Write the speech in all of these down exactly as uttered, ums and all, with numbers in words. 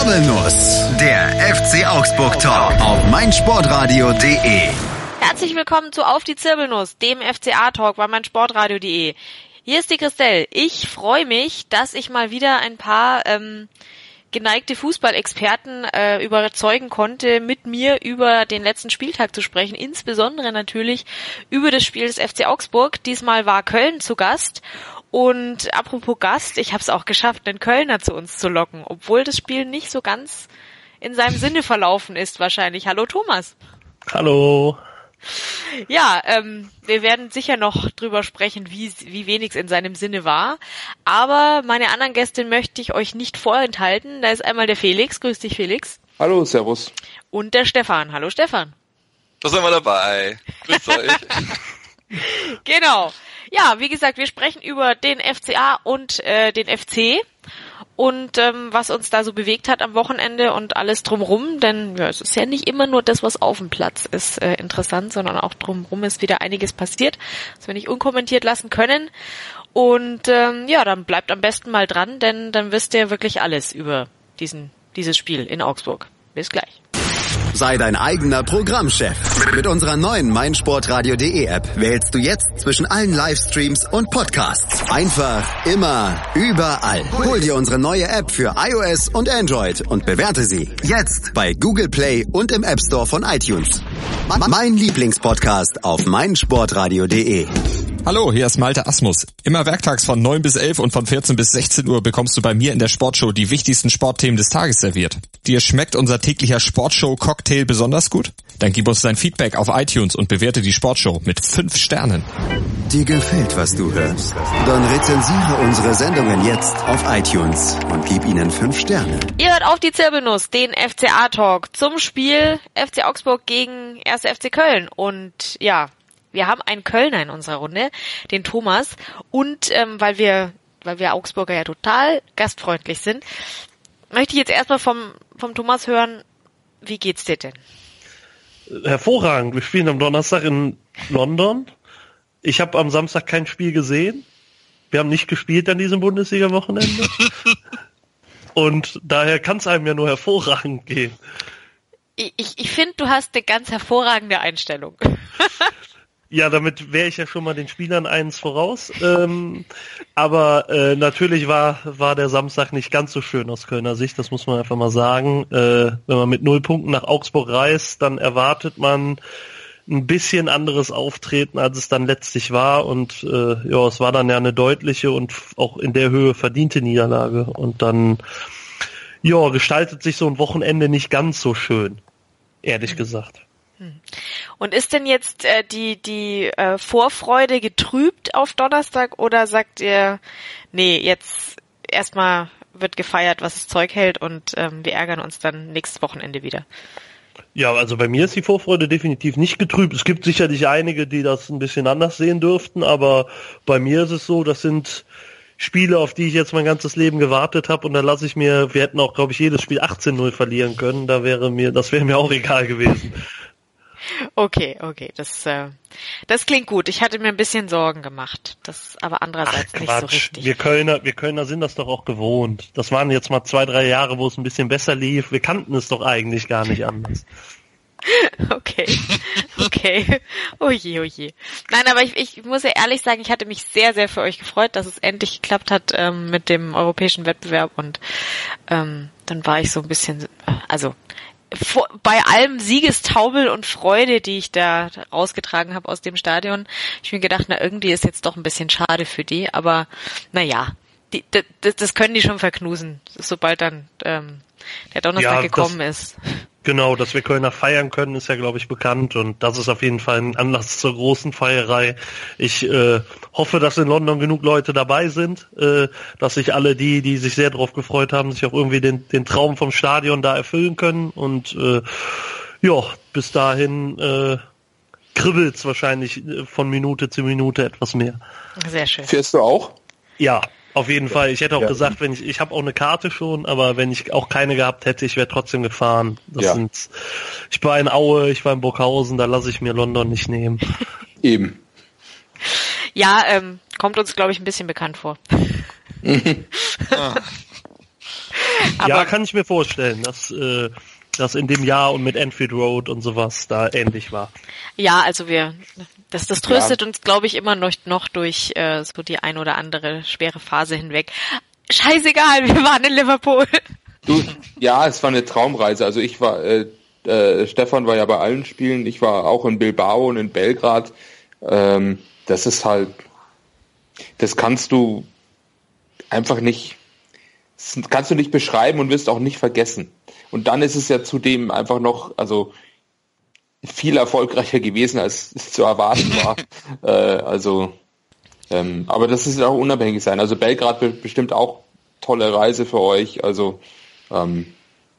Zirbelnuss, der F C Augsburg Talk auf meinsportradio punkt de. Herzlich willkommen zu Auf die Zirbelnuss, dem F C A-Talk bei meinsportradio punkt de. Hier ist die Christelle. Ich freue mich, dass ich mal wieder ein paar ähm, geneigte Fußballexperten äh, überzeugen konnte, mit mir über den letzten Spieltag zu sprechen, insbesondere natürlich über das Spiel des F C Augsburg. Diesmal war Köln zu Gast. Und apropos Gast, ich habe es auch geschafft, einen Kölner zu uns zu locken, obwohl das Spiel nicht so ganz in seinem Sinne verlaufen ist wahrscheinlich. Hallo Thomas. Hallo. Ja, ähm, wir werden sicher noch drüber sprechen, wie, wie wenig es in seinem Sinne war. Aber meine anderen Gäste möchte ich euch nicht vorenthalten. Da ist einmal der Felix. Grüß dich, Felix. Hallo, servus. Und der Stefan. Hallo, Stefan. Da sind wir dabei. Grüß euch. Genau. Ja, wie gesagt, wir sprechen über den F C A und äh, den F C und ähm, was uns da so bewegt hat am Wochenende und alles drumrum, denn ja, es ist ja nicht immer nur das, was auf dem Platz ist, äh, interessant, sondern auch drumrum ist wieder einiges passiert, was wir nicht unkommentiert lassen können. Und ähm, ja, dann bleibt am besten mal dran, denn dann wisst ihr wirklich alles über diesen dieses Spiel in Augsburg. Bis gleich. Sei dein eigener Programmchef. Mit unserer neuen meinsportradio punkt de App wählst du jetzt zwischen allen Livestreams und Podcasts. Einfach, immer, überall. Hol dir unsere neue App für iOS und Android und bewerte sie jetzt bei Google Play und im App Store von iTunes. Mein Lieblingspodcast auf meinsportradio punkt de. Hallo, hier ist Malte Asmus. Immer werktags von neun bis elf und von vierzehn bis sechzehn Uhr bekommst du bei mir in der Sportshow die wichtigsten Sportthemen des Tages serviert. Dir schmeckt unser täglicher Sportshow-Cocktail besonders gut? Dann gib uns dein Feedback auf iTunes und bewerte die Sportshow mit fünf Sternen. Dir gefällt, was du hörst? Dann rezensiere unsere Sendungen jetzt auf iTunes und gib ihnen fünf Sterne. Ihr hört auf die Zirbelnuss, den F C A-Talk zum Spiel F C Augsburg gegen erster F C Köln. Und ja, wir haben einen Kölner in unserer Runde, den Thomas. Und ähm, weil wir weil wir Augsburger ja total gastfreundlich sind, möchte ich jetzt erstmal vom vom Thomas hören, wie geht's dir denn? Hervorragend. Wir spielen am Donnerstag in London. Ich habe am Samstag kein Spiel gesehen. Wir haben nicht gespielt an diesem Bundesliga-Wochenende. Und daher kann es einem ja nur hervorragend gehen. Ich, ich, ich finde, du hast eine ganz hervorragende Einstellung. Ja, damit wäre ich ja schon mal den Spielern eins voraus. Ähm, aber äh, natürlich war war der Samstag nicht ganz so schön aus Kölner Sicht, das muss man einfach mal sagen. Äh, wenn man mit null Punkten nach Augsburg reist, dann erwartet man ein bisschen anderes Auftreten, als es dann letztlich war. Und äh, ja, es war dann ja eine deutliche und auch in der Höhe verdiente Niederlage. Und dann ja, gestaltet sich so ein Wochenende nicht ganz so schön, ehrlich gesagt. Und ist denn jetzt äh, die die äh, Vorfreude getrübt auf Donnerstag oder sagt ihr, nee, jetzt erstmal wird gefeiert, was das Zeug hält und ähm, wir ärgern uns dann nächstes Wochenende wieder? Ja, also bei mir ist die Vorfreude definitiv nicht getrübt. Es gibt sicherlich einige, die das ein bisschen anders sehen dürften, aber bei mir ist es so, das sind Spiele, auf die ich jetzt mein ganzes Leben gewartet habe und da lasse ich mir, wir hätten auch, glaube ich, jedes Spiel achtzehn null verlieren können, da wäre mir, das wäre mir auch egal gewesen. Okay, okay, das äh, das klingt gut. Ich hatte mir ein bisschen Sorgen gemacht, das aber andererseits Ach, nicht so richtig. Wir Kölner, wir Kölner sind das doch auch gewohnt. Das waren jetzt mal zwei, drei Jahre, wo es ein bisschen besser lief. Wir kannten es doch eigentlich gar nicht anders. Okay, okay. Oh je, oh je. Nein, aber ich, ich muss ja ehrlich sagen, ich hatte mich sehr, sehr für euch gefreut, dass es endlich geklappt hat ähm, mit dem europäischen Wettbewerb und ähm, dann war ich so ein bisschen, also vor, bei allem Siegestaubel und Freude, die ich da rausgetragen habe aus dem Stadion, ich mir gedacht, na irgendwie ist jetzt doch ein bisschen schade für die, aber naja, die, das, das können die schon verknusen, sobald dann ähm, der Donnerstag ja, gekommen das, ist. Genau, dass wir Kölner feiern können, ist ja, glaube ich, bekannt und das ist auf jeden Fall ein Anlass zur großen Feierei. Ich äh, hoffe, dass in London genug Leute dabei sind, äh, dass sich alle die, die sich sehr darauf gefreut haben, sich auch irgendwie den, den Traum vom Stadion da erfüllen können und äh, ja, bis dahin äh, kribbelt's wahrscheinlich von Minute zu Minute etwas mehr. Sehr schön. Fährst du auch? Ja. Auf jeden Fall. Ich hätte auch ja. gesagt, wenn ich, ich habe auch eine Karte schon, aber wenn ich auch keine gehabt hätte, ich wäre trotzdem gefahren. Das ja. sind, ich war in Aue, ich war in Burghausen, da lasse ich mir London nicht nehmen. Eben. Ja, ähm, kommt uns, glaube ich, ein bisschen bekannt vor. Aber ja, kann ich mir vorstellen, dass äh, das in dem Jahr und mit Anfield Road und sowas da ähnlich war. Ja, also wir, das, das tröstet ja. uns, glaube ich, immer noch, noch durch äh, so die ein oder andere schwere Phase hinweg. Scheißegal, wir waren in Liverpool. Du, ja, es war eine Traumreise. Also ich war, äh, äh, Stefan war ja bei allen Spielen, ich war auch in Bilbao und in Belgrad. Ähm, das ist halt, das kannst du einfach nicht, das kannst du nicht beschreiben und wirst auch nicht vergessen. Und dann ist es ja zudem einfach noch, also viel erfolgreicher gewesen, als es zu erwarten war. äh, also, ähm, aber das ist auch unabhängig sein. Also Belgrad be- bestimmt auch tolle Reise für euch. Also ähm,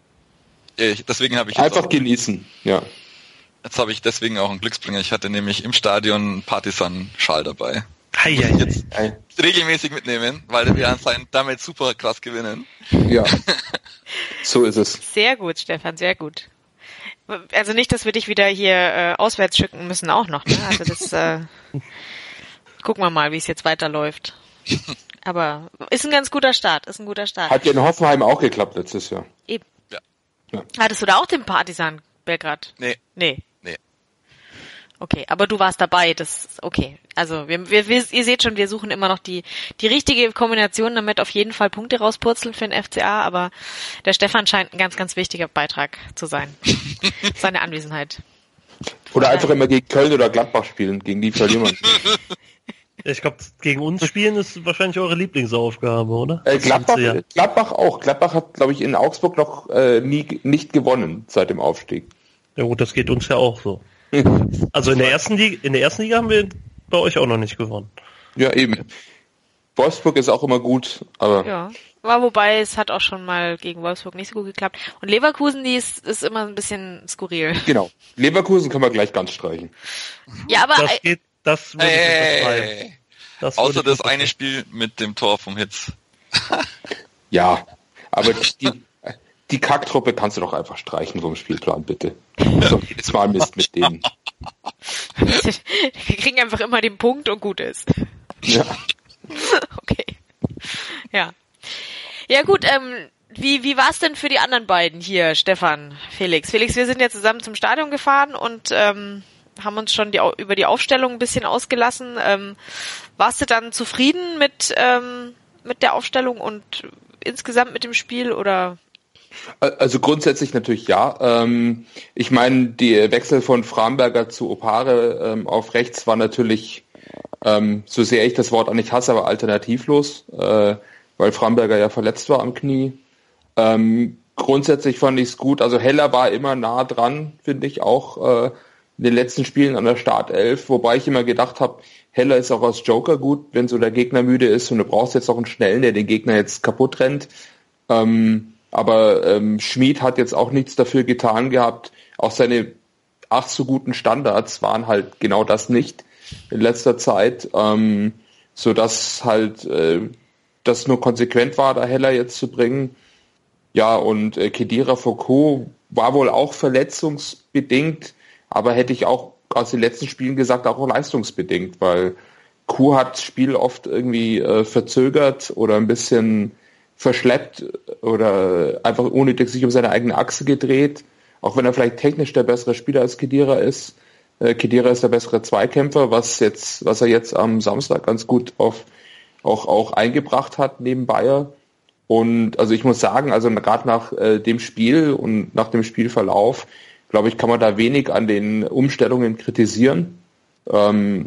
ich, deswegen habe ich einfach genießen. Ja. Jetzt habe ich deswegen auch einen Glücksbringer. Ich hatte nämlich im Stadion einen Partisan-Schal dabei. Hei, hei, jetzt hei. regelmäßig mitnehmen, weil wir anscheinend damit super krass gewinnen. Ja, so ist es. Sehr gut, Stefan, sehr gut. Also nicht, dass wir dich wieder hier äh, auswärts schicken müssen auch noch. Ne? Also das äh, gucken wir mal, wie es jetzt weiterläuft. Aber ist ein ganz guter Start, ist ein guter Start. Hat ja in Hoffenheim auch geklappt letztes Jahr. Eben. Ja. Ja. Hattest du da auch den Partisan Belgrad? Nee. Nee. Nee. Okay, aber du warst dabei, das ist okay. Also wir, wir, wir, ihr seht schon, wir suchen immer noch die die richtige Kombination, damit auf jeden Fall Punkte rauspurzeln für den F C A, aber der Stefan scheint ein ganz, ganz wichtiger Beitrag zu sein. Seine Anwesenheit. Oder einfach immer gegen Köln oder Gladbach spielen, gegen die verlieren wir. Ich glaube, gegen uns spielen ist wahrscheinlich eure Lieblingsaufgabe, oder? Äh, Gladbach, Gladbach auch. Gladbach hat, glaube ich, in Augsburg noch äh, nie nicht gewonnen seit dem Aufstieg. Ja gut, das geht uns ja auch so. Also in der ersten Liga, in der ersten Liga haben wir bei euch auch noch nicht gewonnen. Ja, eben. Wolfsburg ist auch immer gut, aber... Ja, war wobei es hat auch schon mal gegen Wolfsburg nicht so gut geklappt. Und Leverkusen, die ist, ist immer ein bisschen skurril. Genau. Leverkusen können wir gleich ganz streichen. Ja, aber... Das geht, das würde hey, ich das Außer würde das ich eine Spiel mit dem Tor vom Hitz. Ja, aber die, die Kacktruppe kannst du doch einfach streichen vom Spielplan, bitte. So, jedes Mal Mist mit denen. Wir kriegen einfach immer den Punkt und gut ist. Ja. Okay. Ja. Ja gut, ähm, wie, wie war's denn für die anderen beiden hier, Stefan, Felix? Felix, wir sind ja zusammen zum Stadion gefahren und ähm, haben uns schon die, über die Aufstellung ein bisschen ausgelassen. Ähm, warst du dann zufrieden mit, ähm, mit der Aufstellung und insgesamt mit dem Spiel oder? Also grundsätzlich natürlich ja. Ähm, ich meine, die Wechsel von Framberger zu Opare ähm, auf rechts war natürlich, ähm, so sehr ich das Wort auch nicht hasse, aber alternativlos, äh, weil Framberger ja verletzt war am Knie. Ähm, grundsätzlich fand ich es gut. Also Heller war immer nah dran, finde ich auch, äh, in den letzten Spielen an der Startelf, wobei ich immer gedacht habe, Heller ist auch als Joker gut, wenn so der Gegner müde ist und du brauchst jetzt auch einen Schnellen, der den Gegner jetzt kaputt rennt. Ähm, aber ähm, Schmid hat jetzt auch nichts dafür getan gehabt. Auch seine ach so guten Standards waren halt genau das nicht in letzter Zeit, ähm, so dass halt äh, das nur konsequent war, da Heller jetzt zu bringen. Ja, und äh, Khedira Foucault war wohl auch verletzungsbedingt, aber hätte ich auch aus den letzten Spielen gesagt, auch leistungsbedingt, weil Kuh hat das Spiel oft irgendwie äh, verzögert oder ein bisschen verschleppt oder einfach unnötig sich um seine eigene Achse gedreht, auch wenn er vielleicht technisch der bessere Spieler als Khedira ist. Äh, Khedira ist der bessere Zweikämpfer, was jetzt, was er jetzt am Samstag ganz gut auf auch auch eingebracht hat neben Bayer. Und also ich muss sagen, also gerade nach äh, dem Spiel und nach dem Spielverlauf, glaube ich, kann man da wenig an den Umstellungen kritisieren, ähm,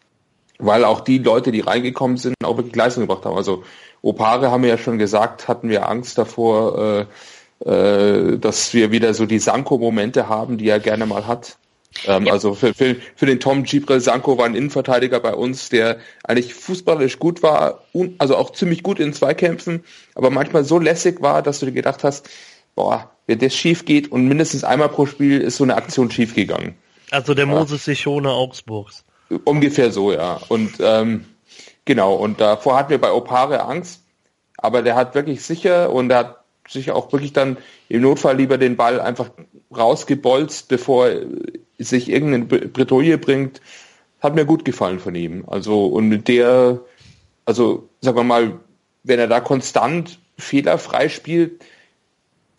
weil auch die Leute, die reingekommen sind, auch wirklich Leistung gebracht haben. Also Opare, haben wir ja schon gesagt, hatten wir Angst davor, äh, äh, dass wir wieder so die Sanko-Momente haben, die er gerne mal hat. Ähm, ja. Also für, für, für den Tom Gibril Sanko war ein Innenverteidiger bei uns, der eigentlich fußballerisch gut war, un, also auch ziemlich gut in Zweikämpfen, aber manchmal so lässig war, dass du dir gedacht hast, boah, wenn das schief geht und mindestens einmal pro Spiel ist so eine Aktion schief gegangen. Also der Moses Sichone Augsburgs. Ungefähr so, ja. Und ähm, genau, und davor hatten wir bei Opare Angst, aber der hat wirklich sicher und der hat sich auch wirklich dann im Notfall lieber den Ball einfach rausgebolzt, bevor sich irgendeine Bredouille bringt. Hat mir gut gefallen von ihm. Also und mit der, also sagen wir mal, wenn er da konstant fehlerfrei spielt,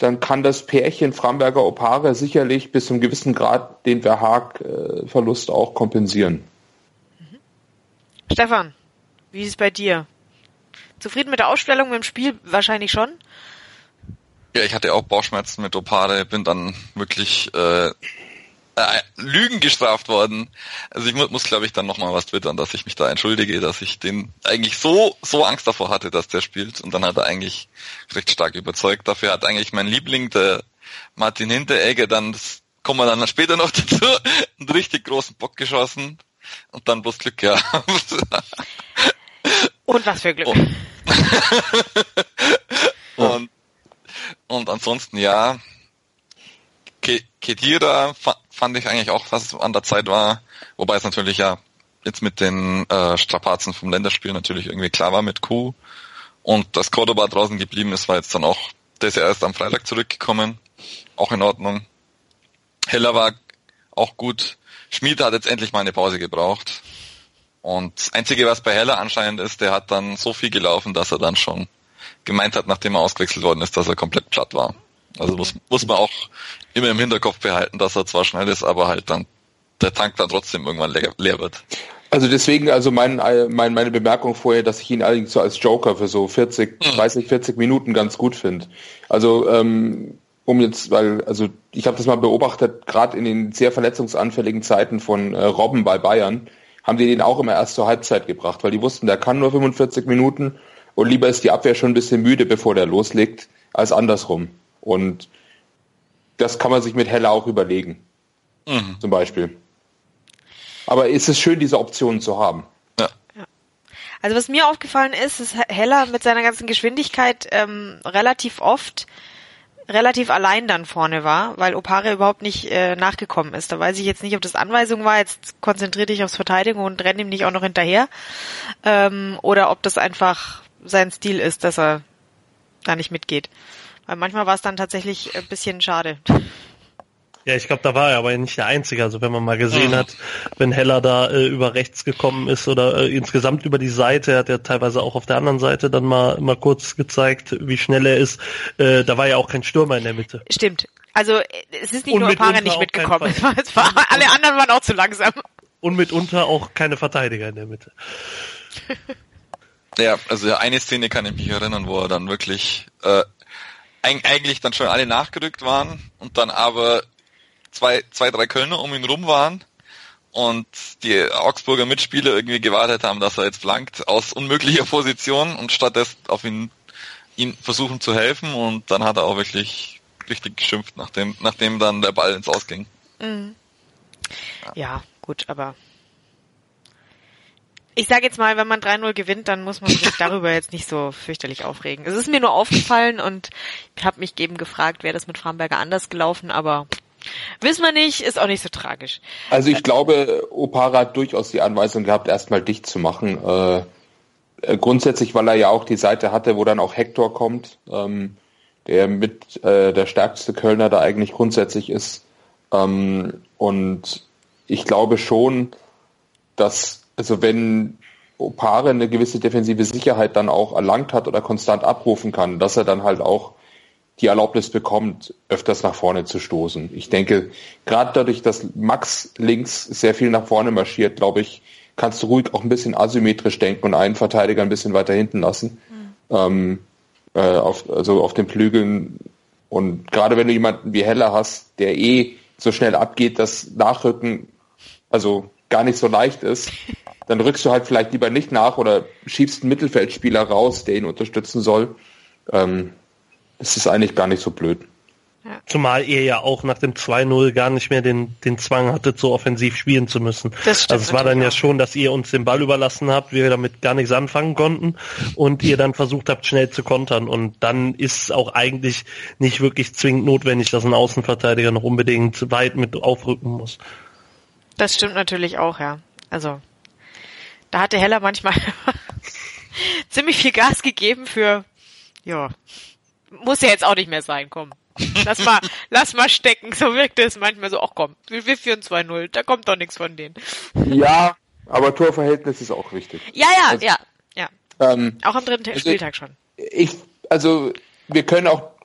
dann kann das Pärchen Framberger-Opare sicherlich bis zu einem gewissen Grad den Verhaag-Verlust auch kompensieren. Stefan, wie ist es bei dir? Zufrieden mit der Ausstellung, mit dem Spiel? Wahrscheinlich schon. Ja, ich hatte auch Bauchschmerzen mit Opare, bin dann wirklich äh, äh, Lügen gestraft worden. Also ich mu- muss, glaube ich, dann nochmal was twittern, dass ich mich da entschuldige, dass ich den eigentlich so so Angst davor hatte, dass der spielt. Und dann hat er eigentlich recht stark überzeugt. Dafür hat eigentlich mein Liebling, der Martin Hinteregger, dann, das kommen wir dann später noch dazu, einen richtig großen Bock geschossen und dann bloß Glück gehabt. Und was für Glück. Und, und, und ansonsten, ja, Ke- Khedira fa- fand ich eigentlich auch, was an der Zeit war, wobei es natürlich ja jetzt mit den äh, Strapazen vom Länderspiel natürlich irgendwie klar war mit Q und dass Cordoba draußen geblieben ist, war jetzt dann auch, der ist ja erst am Freitag zurückgekommen, auch in Ordnung. Heller war auch gut, Schmid hat jetzt endlich mal eine Pause gebraucht und das Einzige, was bei Heller anscheinend ist, der hat dann so viel gelaufen, dass er dann schon gemeint hat, nachdem er ausgewechselt worden ist, dass er komplett platt war. Also muss, muss man auch immer im Hinterkopf behalten, dass er zwar schnell ist, aber halt dann der Tank dann trotzdem irgendwann leer, leer wird. Also deswegen, also mein, mein, meine Bemerkung vorher, dass ich ihn allerdings so als Joker für so vierzig, dreißig, vierzig Minuten ganz gut finde. Also ähm, um jetzt, weil, also ich habe das mal beobachtet, gerade in den sehr verletzungsanfälligen Zeiten von äh, Robben bei Bayern, haben die den auch immer erst zur Halbzeit gebracht, weil die wussten, der kann nur fünfundvierzig Minuten und lieber ist die Abwehr schon ein bisschen müde, bevor der loslegt, als andersrum. Und das kann man sich mit Heller auch überlegen, mhm. zum Beispiel. Aber es ist schön, diese Optionen zu haben. Ja. Ja. Also was mir aufgefallen ist, ist Heller mit seiner ganzen Geschwindigkeit ähm, relativ oft relativ allein dann vorne war, weil Opare überhaupt nicht äh, nachgekommen ist. Da weiß ich jetzt nicht, ob das Anweisung war, jetzt konzentrier dich aufs Verteidigen und renn ihm nicht auch noch hinterher. Ähm, oder ob das einfach sein Stil ist, dass er da nicht mitgeht. Weil manchmal war es dann tatsächlich ein bisschen schade. Ja, ich glaube, da war er aber nicht der Einzige. Also wenn man mal gesehen mhm. hat, wenn Heller da äh, über rechts gekommen ist oder äh, insgesamt über die Seite, hat er teilweise auch auf der anderen Seite dann mal mal kurz gezeigt, wie schnell er ist. Äh, da war ja auch kein Stürmer in der Mitte. Stimmt. Also es ist nicht und nur Opare nicht mitgekommen. Es war, es war, alle anderen waren auch zu langsam. Und mitunter auch keine Verteidiger in der Mitte. Ja, also eine Szene kann ich mich erinnern, wo er dann wirklich äh, eigentlich dann schon alle nachgerückt waren und dann aber zwei, zwei, drei Kölner um ihn rum waren und die Augsburger Mitspieler irgendwie gewartet haben, dass er jetzt flankt aus unmöglicher Position und stattdessen auf ihn, ihn versuchen zu helfen und dann hat er auch wirklich richtig geschimpft, nachdem, nachdem dann der Ball ins Aus ging. Mhm. Ja. ja, gut, aber ich sage jetzt mal, wenn man drei null gewinnt, dann muss man sich darüber jetzt nicht so fürchterlich aufregen. Es ist mir nur aufgefallen und ich habe mich eben gefragt, wäre das mit Framberger anders gelaufen, aber wissen wir nicht, ist auch nicht so tragisch. Also ich glaube, Opara hat durchaus die Anweisung gehabt, erstmal dicht zu machen. Äh, grundsätzlich, weil er ja auch die Seite hatte, wo dann auch Hector kommt, ähm, der mit äh, der stärkste Kölner da eigentlich grundsätzlich ist. Ähm, und ich glaube schon, dass, also wenn Opare eine gewisse defensive Sicherheit dann auch erlangt hat oder konstant abrufen kann, dass er dann halt auch die Erlaubnis bekommt, öfters nach vorne zu stoßen. Ich denke, gerade dadurch, dass Max links sehr viel nach vorne marschiert, glaube ich, kannst du ruhig auch ein bisschen asymmetrisch denken und einen Verteidiger ein bisschen weiter hinten lassen. Mhm. Ähm, äh, auf, also auf den Flügeln. Und gerade wenn du jemanden wie Heller hast, der eh so schnell abgeht, dass Nachrücken also gar nicht so leicht ist, dann rückst du halt vielleicht lieber nicht nach oder schiebst einen Mittelfeldspieler raus, der ihn unterstützen soll. Ähm, es ist eigentlich gar nicht so blöd. Ja. Zumal ihr ja auch nach dem zwei null gar nicht mehr den, den Zwang hattet, so offensiv spielen zu müssen. Das also es war dann ja auch schon, dass ihr uns den Ball überlassen habt, wir damit gar nichts anfangen konnten und ihr dann versucht habt, schnell zu kontern. Und dann ist es auch eigentlich nicht wirklich zwingend notwendig, dass ein Außenverteidiger noch unbedingt weit mit aufrücken muss. Das stimmt natürlich auch, ja. Also da hatte Heller manchmal ziemlich viel Gas gegeben für, ja, muss ja jetzt auch nicht mehr sein, komm. Lass mal, lass mal stecken. So wirkt es manchmal so, ach komm, wir führen zwei null, da kommt doch nichts von denen. Ja, aber Torverhältnis ist auch wichtig. Ja, ja, also, ja, ja. Ähm, auch am dritten also Spieltag schon. Ich, also wir können auch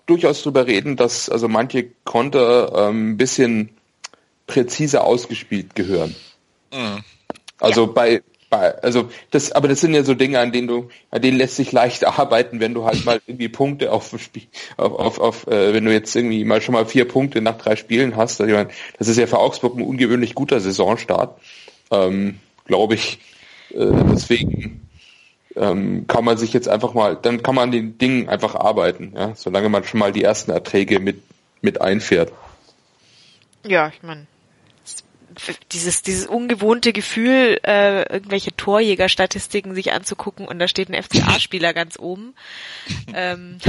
durchaus drüber reden, dass also manche Konter ähm, ein bisschen präziser ausgespielt gehören. Mhm. Also ja. bei, bei, also das, aber das sind ja so Dinge, an denen du, an denen lässt sich leicht arbeiten, wenn du halt mal irgendwie Punkte auf Spiel, auf, auf, auf äh, wenn du jetzt irgendwie mal schon mal vier Punkte nach drei Spielen hast. Also ich meine, das ist ja für Augsburg ein ungewöhnlich guter Saisonstart, ähm, glaube ich. Äh, deswegen ähm, kann man sich jetzt einfach mal, dann kann man an den Dingen einfach arbeiten, ja, solange man schon mal die ersten Erträge mit mit einfährt. Ja, ich meine, dieses dieses ungewohnte Gefühl, äh, irgendwelche Torjägerstatistiken sich anzugucken und da steht ein F C A-Spieler ganz oben. Ähm,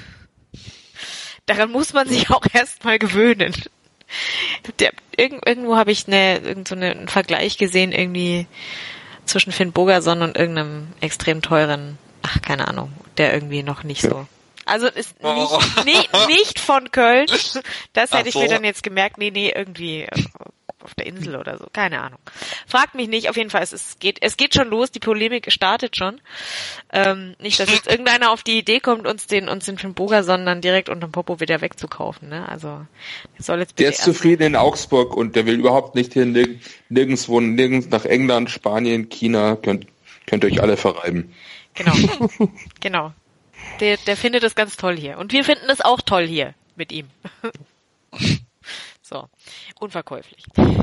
daran muss man sich auch erstmal gewöhnen. Der, irgend, irgendwo habe ich eine, irgend so einen Vergleich gesehen, irgendwie zwischen Finn Bogerson und irgendeinem extrem teuren, ach, keine Ahnung, der irgendwie noch nicht so. Also ist nicht, nicht, nicht von Köln. Das hätte ich mir dann jetzt gemerkt. Nee, nee, irgendwie auf der Insel oder so. Keine Ahnung. Fragt mich nicht. Auf jeden Fall, es, es geht, es geht schon los. Die Polemik startet schon. Ähm, nicht, dass jetzt irgendeiner auf die Idee kommt, uns den, uns den Finn Bogerson dann direkt unterm Popo wieder wegzukaufen, ne? Also, der soll jetzt bitte Der ist zufrieden in Augsburg und der will überhaupt nicht hier nirg- nirgendwo, nirgends nach England, Spanien, China. Könnt, könnt ihr euch alle verreiben. Genau. Genau. Der, der findet es ganz toll hier. Und wir finden es auch toll hier mit ihm. So. Unverkäuflich.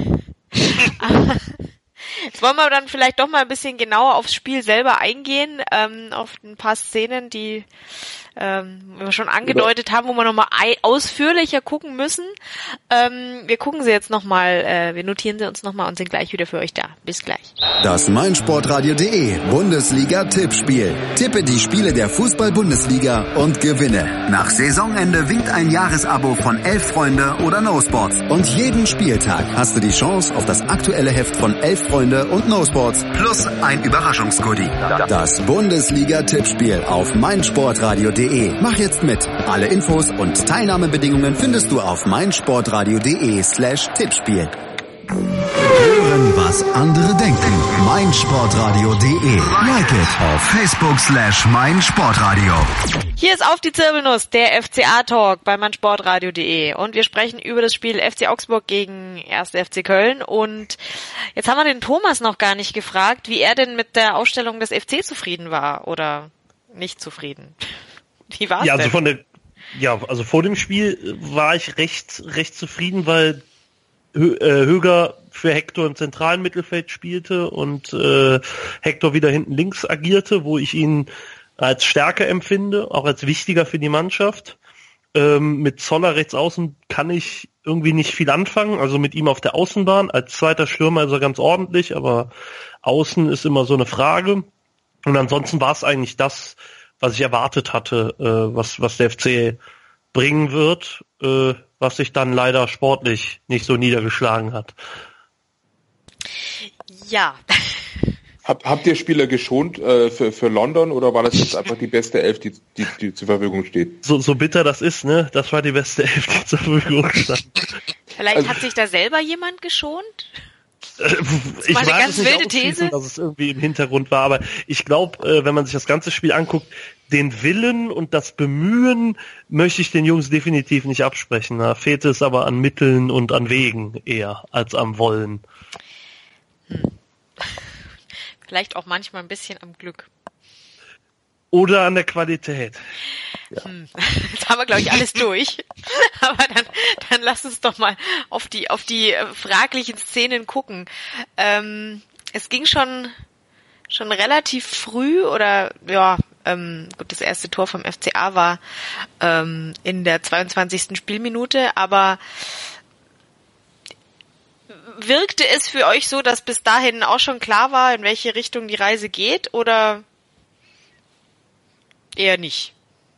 Jetzt wollen wir dann vielleicht doch mal ein bisschen genauer aufs Spiel selber eingehen, ähm, auf ein paar Szenen, die ähm, wir schon angedeutet haben, wo wir nochmal ausführlicher gucken müssen. Ähm, wir gucken sie jetzt nochmal, äh, wir notieren sie uns nochmal und sind gleich wieder für euch da. Bis gleich. Das meinsportradio.de Bundesliga-Tippspiel. Tippe die Spiele der Fußball-Bundesliga und gewinne. Nach Saisonende winkt ein Jahresabo von Elf Freunde oder No Sports. Und jeden Spieltag hast du die Chance auf das aktuelle Heft von Elf Freunde und No Sports plus ein Überraschungsgoodie. Das Bundesliga-Tippspiel auf meinsportradio.de. Mach jetzt mit. Alle Infos und Teilnahmebedingungen findest du auf meinsportradio.de slash Tippspiel. Hören, was andere denken. meinsportradio.de. Like it auf Facebook slash meinsportradio. Hier ist auf die Zirbelnuss, der F C A-Talk bei meinsportradio.de und wir sprechen über das Spiel F C Augsburg gegen erster F C Köln und jetzt haben wir den Thomas noch gar nicht gefragt, wie er denn mit der Aufstellung des F C zufrieden war oder nicht zufrieden. Wie war's ja, also denn? von der, ja, also vor dem Spiel war ich recht, recht zufrieden, weil Hö, äh, Höger für Hector im zentralen Mittelfeld spielte und äh, Hector wieder hinten links agierte, wo ich ihn als stärker empfinde, auch als wichtiger für die Mannschaft. Ähm, mit Zoller rechts außen kann ich irgendwie nicht viel anfangen, also mit ihm auf der Außenbahn. Als zweiter Stürmer ist er ganz ordentlich, aber außen ist immer so eine Frage. Und ansonsten war es eigentlich das, was ich erwartet hatte, äh, was, was der F C bringen wird, äh, was sich dann leider sportlich nicht so niedergeschlagen hat. Ja. Hab, habt ihr Spieler geschont äh, für, für London oder war das jetzt einfach die beste Elf, die, die, die zur Verfügung steht? So, so bitter das ist, ne? Das war die beste Elf, die zur Verfügung stand. Vielleicht Also, hat sich da selber jemand geschont? Ich mal eine weiß ganz es nicht wilde ausschließen, These. dass es irgendwie im Hintergrund war, aber ich glaube, äh, wenn man sich das ganze Spiel anguckt, den Willen und das Bemühen möchte ich den Jungs definitiv nicht absprechen. Da fehlt es aber an Mitteln und an Wegen eher als am Wollen. Hm. Vielleicht auch manchmal ein bisschen am Glück. Oder an der Qualität. Ja. Hm. Jetzt haben wir, glaube ich, alles durch. Aber dann, dann lass uns doch mal auf die, auf die äh, fraglichen Szenen gucken. Ähm, es ging schon, schon relativ früh oder, ja, ähm, gut, das erste Tor vom F C A war ähm, in der zweiundzwanzigsten Spielminute, aber wirkte es für euch so, dass bis dahin auch schon klar war, in welche Richtung die Reise geht, oder eher nicht?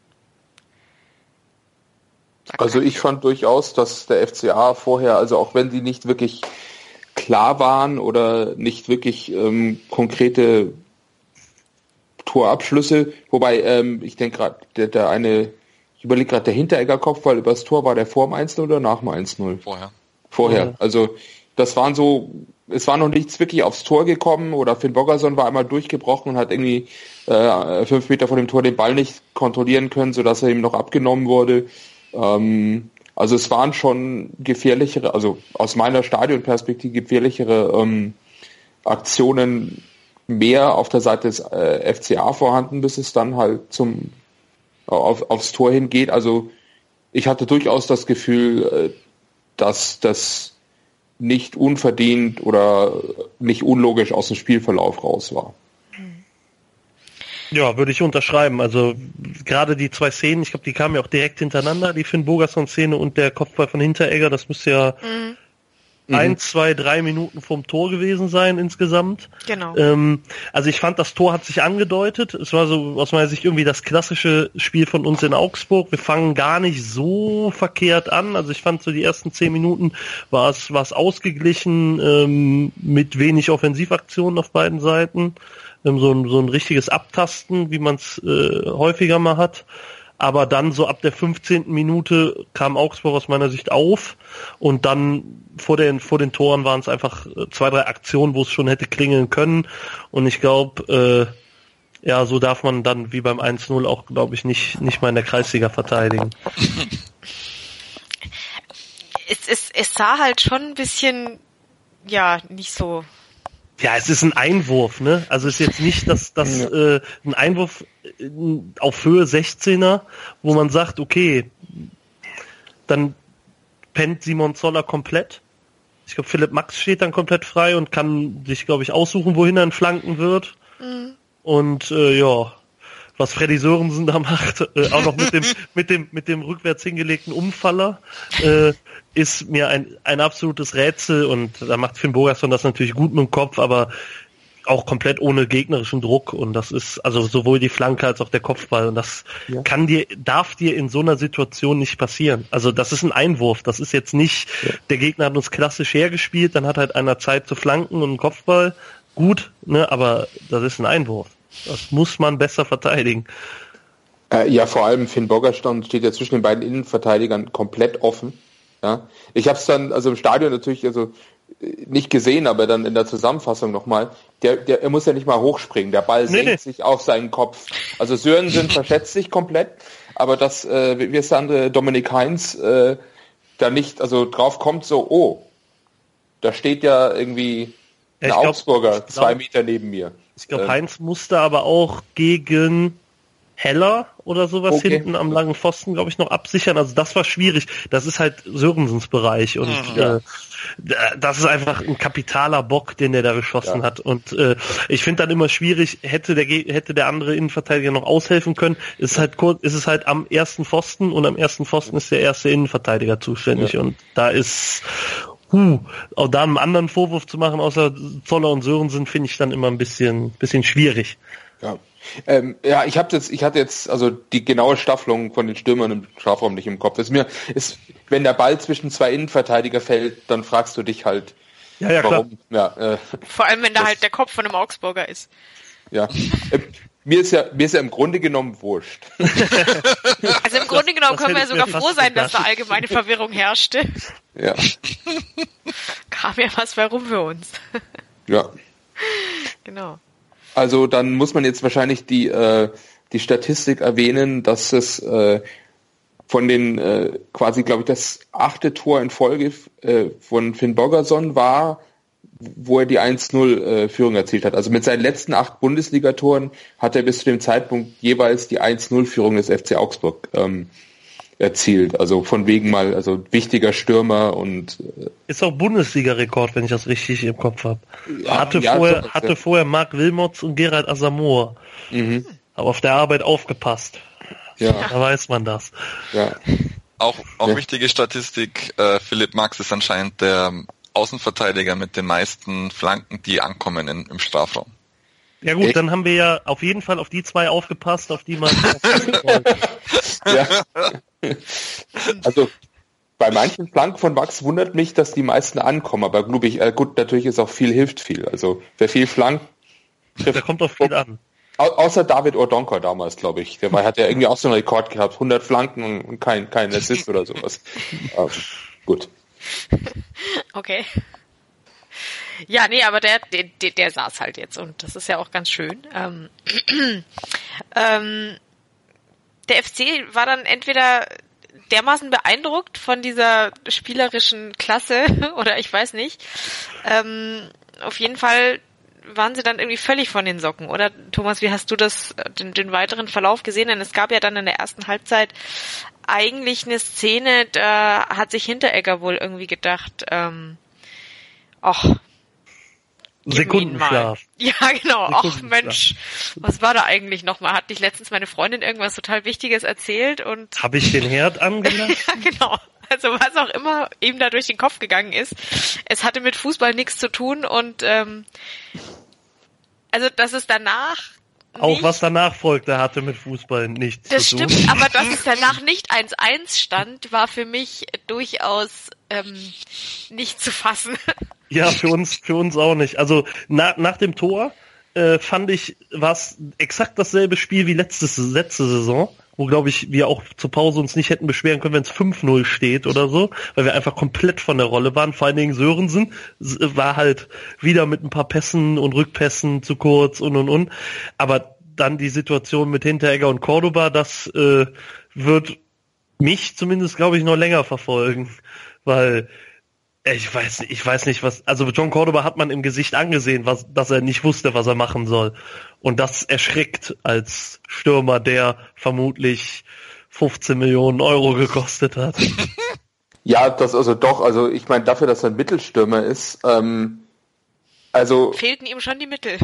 Also ich fand durchaus, dass der F C A vorher, also auch wenn sie nicht wirklich klar waren oder nicht wirklich ähm, konkrete Torabschlüsse, wobei ähm, ich denke gerade, der, der eine, ich überlege gerade, der Hinteregger Kopfball übers Tor, war der vor dem eins null oder nach dem eins null? Vorher. Vorher, Ja. also das waren so, es war noch nichts wirklich aufs Tor gekommen oder Finn Bogerson war einmal durchgebrochen und hat irgendwie äh, fünf Meter vor dem Tor den Ball nicht kontrollieren können, sodass er ihm noch abgenommen wurde. Ähm, also es waren schon gefährlichere, also aus meiner Stadionperspektive gefährlichere ähm, Aktionen mehr auf der Seite des äh, F C A vorhanden, bis es dann halt zum auf, aufs Tor hingeht. Also ich hatte durchaus das Gefühl, äh, dass das nicht unverdient oder nicht unlogisch aus dem Spielverlauf raus war. Ja, würde ich unterschreiben. Also gerade die zwei Szenen, ich glaube, die kamen ja auch direkt hintereinander, die Finn Bogerson-Szene und der Kopfball von Hinteregger, das müsste ja mhm. ein, zwei, drei Minuten vorm Tor gewesen sein insgesamt. Genau. Ähm, also ich fand, das Tor hat sich angedeutet. Es war so aus meiner Sicht irgendwie das klassische Spiel von uns in Augsburg. Wir fangen gar nicht so verkehrt an. Also ich fand so die ersten zehn Minuten war es war es ausgeglichen ähm, mit wenig Offensivaktionen auf beiden Seiten. Ähm, so, ein, so ein richtiges Abtasten, wie man es äh, häufiger mal hat. Aber dann so ab der fünfzehnten Minute kam Augsburg aus meiner Sicht auf und dann vor den vor den Toren waren es einfach zwei, drei Aktionen, wo es schon hätte klingeln können und ich glaube, äh, ja, so darf man dann wie beim eins null auch, glaube ich, nicht nicht mal in der Kreisliga verteidigen. Es, es, es sah halt schon ein bisschen, ja, nicht so... Ja, es ist ein Einwurf, ne? Also es ist jetzt nicht, dass das ja. äh, ein Einwurf auf Höhe sechzehner, wo man sagt, okay, dann pennt Simon Zoller komplett. Ich glaube, Philipp Max steht dann komplett frei und kann sich, glaube ich, aussuchen, wohin er in Flanken wird. Mhm. Und äh, ja, was Freddy Sörensen da macht, äh, auch noch mit dem mit dem mit dem rückwärts hingelegten Umfaller, äh, ist mir ein ein absolutes Rätsel und da macht Finn Bogerson das natürlich gut mit dem Kopf, aber auch komplett ohne gegnerischen Druck und das ist also sowohl die Flanke als auch der Kopfball und das ja. kann dir darf dir in so einer Situation nicht passieren. Also das ist ein Einwurf, das ist jetzt nicht ja. der Gegner hat uns klassisch hergespielt, dann hat halt einer Zeit zu flanken und einen Kopfball, gut, ne, aber das ist ein Einwurf. Das muss man besser verteidigen. Äh, ja, vor allem Finn Bogerson steht ja zwischen den beiden Innenverteidigern komplett offen. Ja, ich habe es dann also im Stadion natürlich also nicht gesehen, aber dann in der Zusammenfassung nochmal. Der, der, er muss ja nicht mal hochspringen. Der Ball nee, senkt nee. sich auf seinen Kopf. Also Sörensen verschätzt sich komplett, aber dass äh, wie es der andere Dominik Heinz äh, da nicht also drauf kommt so, oh, da steht ja irgendwie ein ja, Augsburger glaub, zwei glaub, Meter neben mir. Ich glaube, Heinz musste aber auch gegen Heller oder sowas okay. hinten am langen Pfosten, glaube ich, noch absichern. Also das war schwierig. Das ist halt Sörensens Bereich und ja. äh, das ist einfach ein kapitaler Bock, den der da geschossen ja. hat. Und äh, ich finde dann immer schwierig, hätte der hätte der andere Innenverteidiger noch aushelfen können. Ist halt kurz, ist es halt am ersten Pfosten und am ersten Pfosten ist der erste Innenverteidiger zuständig ja. und da ist Huh, auch da einen anderen Vorwurf zu machen, außer Zoller und Sörensen, finde ich dann immer ein bisschen, bisschen schwierig. Ja, ähm, ja, ich habe jetzt, ich hatte jetzt also die genaue Staffelung von den Stürmern im Strafraum nicht im Kopf. Ist mir, ist, wenn der Ball zwischen zwei Innenverteidiger fällt, dann fragst du dich halt, ja, ja, warum. Klar. Ja, äh, vor allem, wenn da das, halt der Kopf von einem Augsburger ist. Ja. äh, Mir ist ja, mir ist ja im Grunde genommen wurscht. Also im Grunde genommen können wir ja sogar froh sein, dass da allgemeine Verwirrung herrschte. Ja. Kam ja was bei rum für uns. Ja. Genau. Also dann muss man jetzt wahrscheinlich die, äh, die Statistik erwähnen, dass es äh, von den äh, quasi, glaube ich, das achte Tor in Folge äh, von Finn Bogerson war, wo er die eins null äh, Führung erzielt hat. Also mit seinen letzten acht Bundesligatoren hat er bis zu dem Zeitpunkt jeweils die eins null Führung des F C Augsburg ähm, erzielt. Also von wegen mal, also wichtiger Stürmer und äh, ist auch Bundesliga-Rekord, wenn ich das richtig im Kopf habe. Ja, hatte ja, vorher so, hatte ja. vorher Marc Wilmots und Gerald Asamoah. Mhm. Aber auf der Arbeit aufgepasst. Ja. Da weiß man das. Ja. Auch, auch ja. wichtige Statistik, äh, Philipp Max ist anscheinend der Außenverteidiger mit den meisten Flanken, die ankommen in, im Strafraum. Ja gut, Echt? Dann haben wir ja auf jeden Fall auf die zwei aufgepasst, auf die man ja. Also bei manchen Flanken von Max wundert mich, dass die meisten ankommen, aber glaube ich, äh, gut, natürlich ist auch viel hilft viel. Also wer viel flankt, da kommt doch viel an. Au- außer David Ordonker damals, glaube ich. Der hat ja irgendwie auch so einen Rekord gehabt, hundert Flanken und, und kein kein Assist oder sowas. ähm, gut. Okay. Ja, nee, aber der, der, der saß halt jetzt und das ist ja auch ganz schön. Ähm, ähm, der F C war dann entweder dermaßen beeindruckt von dieser spielerischen Klasse oder ich weiß nicht. Ähm, auf jeden Fall waren sie dann irgendwie völlig von den Socken, oder? Thomas, wie hast du das, den, den weiteren Verlauf gesehen? Denn es gab ja dann in der ersten Halbzeit eigentlich eine Szene, da hat sich Hinteregger wohl irgendwie gedacht, ähm, ach, Sekundenschlaf. Ja, genau. Ach Mensch, was war da eigentlich nochmal? Hat dich letztens meine Freundin irgendwas total Wichtiges erzählt und... Habe ich den Herd angelassen? Ja, genau. Also was auch immer ihm da durch den Kopf gegangen ist. Es hatte mit Fußball nichts zu tun und ähm, also dass es danach... Auch nicht, was danach folgte, hatte mit Fußball nichts das zu tun. Das stimmt, aber dass es danach nicht eins eins stand, war für mich durchaus ähm, nicht zu fassen. Ja, für uns, für uns auch nicht. Also na, nach dem Tor äh, fand ich, war es exakt dasselbe Spiel wie letztes, letzte Saison, wo, glaube ich, wir auch zur Pause uns nicht hätten beschweren können, wenn es fünf null steht oder so, weil wir einfach komplett von der Rolle waren. Vor allen Dingen Sörensen war halt wieder mit ein paar Pässen und Rückpässen zu kurz und und und. Aber dann die Situation mit Hinteregger und Cordoba, das äh, wird mich zumindest, glaube ich, noch länger verfolgen, weil ich weiß nicht, ich weiß nicht, was, also John Cordoba hat man im Gesicht angesehen, was, dass er nicht wusste, was er machen soll. Und das erschreckt als Stürmer, der vermutlich fünfzehn Millionen Euro gekostet hat. Ja, das also doch, also ich meine, dafür, dass er ein Mittelstürmer ist, ähm, also... Fehlten ihm schon die Mittel.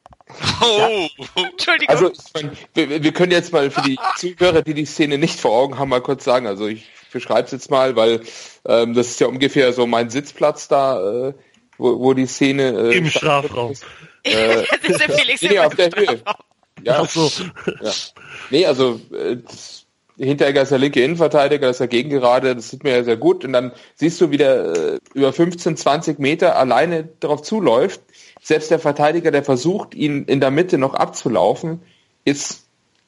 Oh. Ja. Entschuldigung. Also ich mein, wir, wir können jetzt mal für die Zuhörer, die die Szene nicht vor Augen haben, mal kurz sagen, also ich beschreibe es jetzt mal, weil ähm, das ist ja ungefähr so mein Sitzplatz da, äh, wo, wo die Szene... Äh, Im Strafraum. Äh, Felix nee, auf der Höhe. Ja. Ach so. Ja. Nee, also äh, das, Hinteregger ist der linke Innenverteidiger, das ist der Gegengerade, das sieht mir ja sehr gut. Und dann siehst du, wie der äh, über fünfzehn, zwanzig Meter alleine darauf zuläuft. Selbst der Verteidiger, der versucht, ihn in der Mitte noch abzulaufen, ist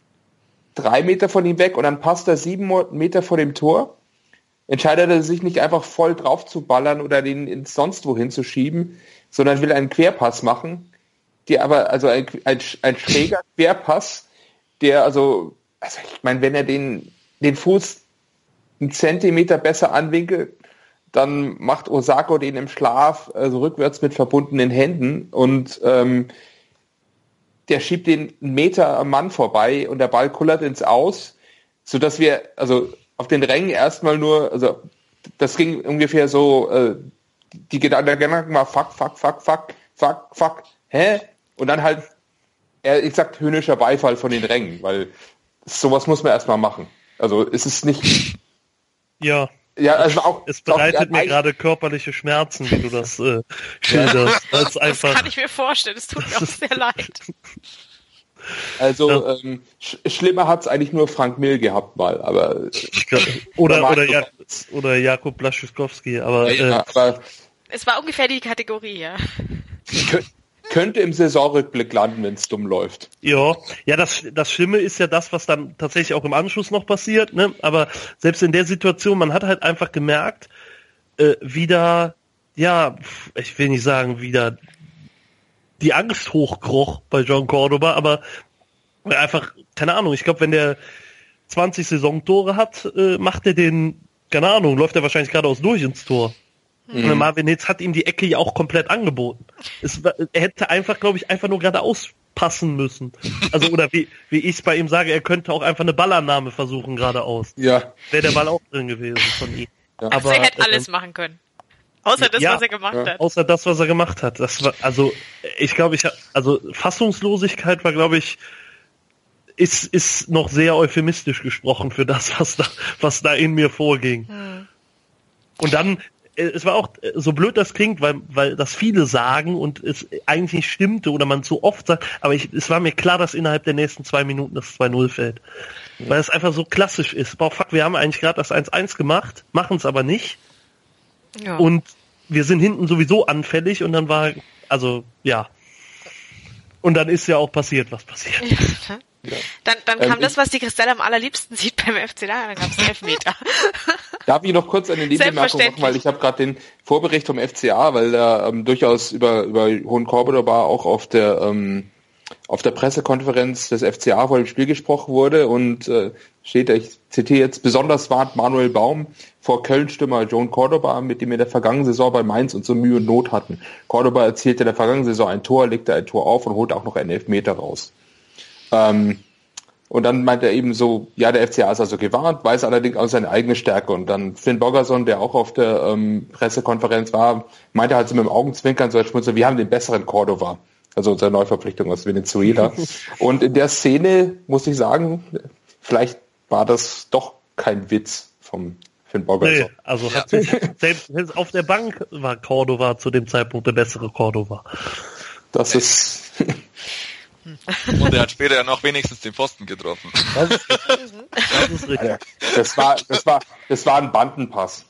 drei Meter von ihm weg und dann passt er sieben Meter vor dem Tor. Entscheidet er sich nicht einfach voll drauf zu ballern oder den ins sonst wohin zu schieben, sondern will einen Querpass machen, der aber, also ein, ein, ein schräger Querpass, der also, also ich meine, wenn er den, den Fuß einen Zentimeter besser anwinkelt, dann macht Osako den im Schlaf, also rückwärts mit verbundenen Händen und ähm, der schiebt den einen Meter am Mann vorbei und der Ball kullert ins Aus, sodass wir, also auf den Rängen erstmal nur, also das ging ungefähr so, äh, die Gedanken war fuck, fuck, fuck, fuck, fuck, fuck, hä? Und dann halt, er, ich sag höhnischer Beifall von den Rängen, weil sowas muss man erstmal machen. Also es ist nicht... Ja. Ja, also auch, es bereitet auch, mir gerade körperliche Schmerzen, wie du das äh, schilderst. Das einfach, kann ich mir vorstellen, es tut mir auch sehr leid. Also ja. ähm, sch- schlimmer hat's eigentlich nur Frank Mill gehabt mal, aber oder oder, ja, oder Jakub Blaszczykowski, aber, ja, äh, aber es war ungefähr die Kategorie, ja. kö- könnte im Saisonrückblick landen, wenn es dumm läuft. ja, ja, das das Schlimme ist ja das, was dann tatsächlich auch im Anschluss noch passiert, ne? Aber selbst in der Situation, man hat halt einfach gemerkt, äh, wieder, ja, ich will nicht sagen, wieder die Angst hochkroch bei John Cordoba, aber einfach, keine Ahnung, ich glaube, wenn der zwanzig Saisontore hat, äh, macht er den, keine Ahnung, läuft er wahrscheinlich geradeaus durch ins Tor. Mhm. Und Marvin Hitz hat ihm die Ecke ja auch komplett angeboten. Es, er hätte einfach, glaube ich, einfach nur geradeaus passen müssen. Also, oder wie, wie ich es bei ihm sage, er könnte auch einfach eine Ballannahme versuchen geradeaus. Ja. Wäre der Ball auch drin gewesen von ihm. Ja. Aber er hätte alles ähm, machen können. Außer das, ja, was er gemacht ja. hat. Außer das, was er gemacht hat. Das war, also, ich glaube, ich, also, Fassungslosigkeit war, glaube ich, ist, ist noch sehr euphemistisch gesprochen für das, was da, was da in mir vorging. Hm. Und dann, es war auch, so blöd das klingt, weil, weil das viele sagen und es eigentlich nicht stimmte oder man so oft sagt, aber ich, es war mir klar, dass innerhalb der nächsten zwei Minuten das zwei null fällt. Ja. Weil es einfach so klassisch ist. Boah, fuck, wir haben eigentlich gerade das eins eins gemacht, machen es aber nicht. Ja. Und wir sind hinten sowieso anfällig und dann war, also, ja. Und dann ist ja auch passiert, was passiert ist. Ja. Ja. Dann, dann kam ähm, das, was die Christelle am allerliebsten sieht beim F C Bayern, dann gab es einen Elfmeter. Darf ich noch kurz eine Nebenbemerkung machen, weil ich habe gerade den Vorbericht vom F C A, weil da ähm, durchaus über über Hohen Cordoba auch auf der ähm, auf der Pressekonferenz des F C A vor dem Spiel gesprochen wurde und äh, steht, ich zitiere jetzt, besonders warnt Manuel Baum vor Köln-Stürmer Joan Cordoba, mit dem wir in der vergangenen Saison bei Mainz und so Mühe und Not hatten. Cordoba erzielte in der vergangenen Saison ein Tor, legte ein Tor auf und holte auch noch einen Elfmeter raus. Ähm, und dann meint er eben so, ja, der F C A ist also gewarnt, weiß allerdings auch seine eigene Stärke. Und dann Finn Bogerson, der auch auf der ähm, Pressekonferenz war, meinte halt so mit dem Augenzwinkern, so als Schmunzel, wir haben den besseren Cordoba. Also unsere Neuverpflichtung aus Venezuela. Und in der Szene, muss ich sagen, vielleicht war das doch kein Witz vom Finn Bogerson. Nee, also hat sich, selbst auf der Bank war Cordoba zu dem Zeitpunkt der bessere Cordoba. Das ist... Und er hat später ja noch wenigstens den Pfosten getroffen. Das ist, das ist richtig. Das war, das war, das war ein Bandenpass.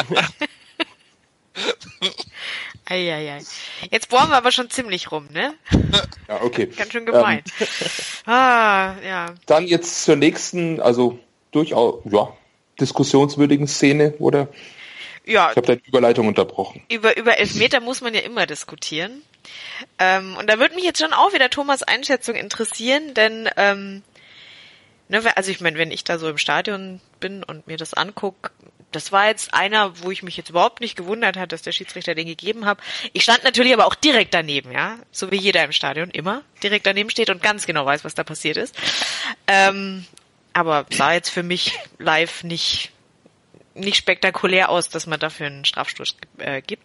Eieiei. Jetzt bohren wir aber schon ziemlich rum, ne? Ja, okay. Ganz schön gemeint. Ähm, ah, ja. Dann jetzt zur nächsten, also durchaus, ja, diskussionswürdigen Szene, oder? Ja. Ich habe deine Überleitung unterbrochen. Über, über Elfmeter muss man ja immer diskutieren. Ähm, und da würde mich jetzt schon auch wieder Thomas' Einschätzung interessieren, denn, ähm, ne, also ich meine, wenn ich da so im Stadion bin und mir das angucke, das war jetzt einer, wo ich mich jetzt überhaupt nicht gewundert hat, dass der Schiedsrichter den gegeben hat. Ich stand natürlich aber auch direkt daneben, ja, so wie jeder im Stadion immer direkt daneben steht und ganz genau weiß, was da passiert ist. Ähm, aber sah jetzt für mich live nicht nicht spektakulär aus, dass man dafür einen Strafstoß äh, gibt.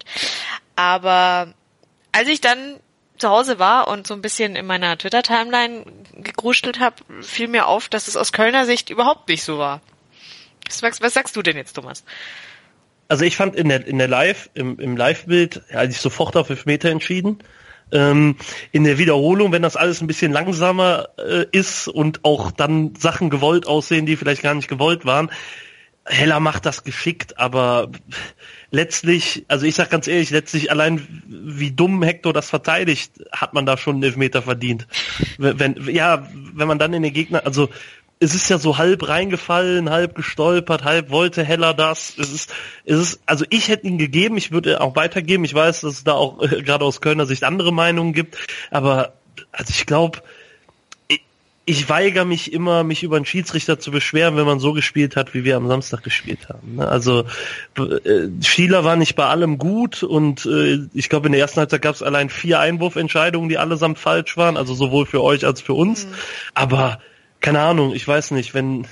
Aber als ich dann zu Hause war und so ein bisschen in meiner Twitter-Timeline gegruschelt habe, fiel mir auf, dass es aus Kölner Sicht überhaupt nicht so war. Was, was sagst du denn jetzt, Thomas? Also ich fand in der in der Live, im, im Live-Bild, ja, ich sofort auf Elfmeter entschieden. Ähm, in der Wiederholung, wenn das alles ein bisschen langsamer äh, ist und auch dann Sachen gewollt aussehen, die vielleicht gar nicht gewollt waren, Heller macht das geschickt, aber letztlich, also ich sag ganz ehrlich, letztlich allein wie dumm Hector das verteidigt, hat man da schon einen Elfmeter verdient. Wenn, ja, wenn man dann in den Gegner, also es ist ja so halb reingefallen, halb gestolpert, halb wollte Heller das. Es ist, es ist, also ich hätte ihn gegeben, ich würde auch weitergeben. Ich weiß, dass es da auch äh, gerade aus Kölner Sicht andere Meinungen gibt, aber also ich glaube, ich, ich weigere mich immer, mich über einen Schiedsrichter zu beschweren, wenn man so gespielt hat, wie wir am Samstag gespielt haben. Also äh, Schieler war nicht bei allem gut und äh, ich glaube in der ersten Halbzeit gab es allein vier Einwurfentscheidungen, die allesamt falsch waren, also sowohl für euch als für uns. Mhm. Aber keine Ahnung, ich weiß nicht, wenn,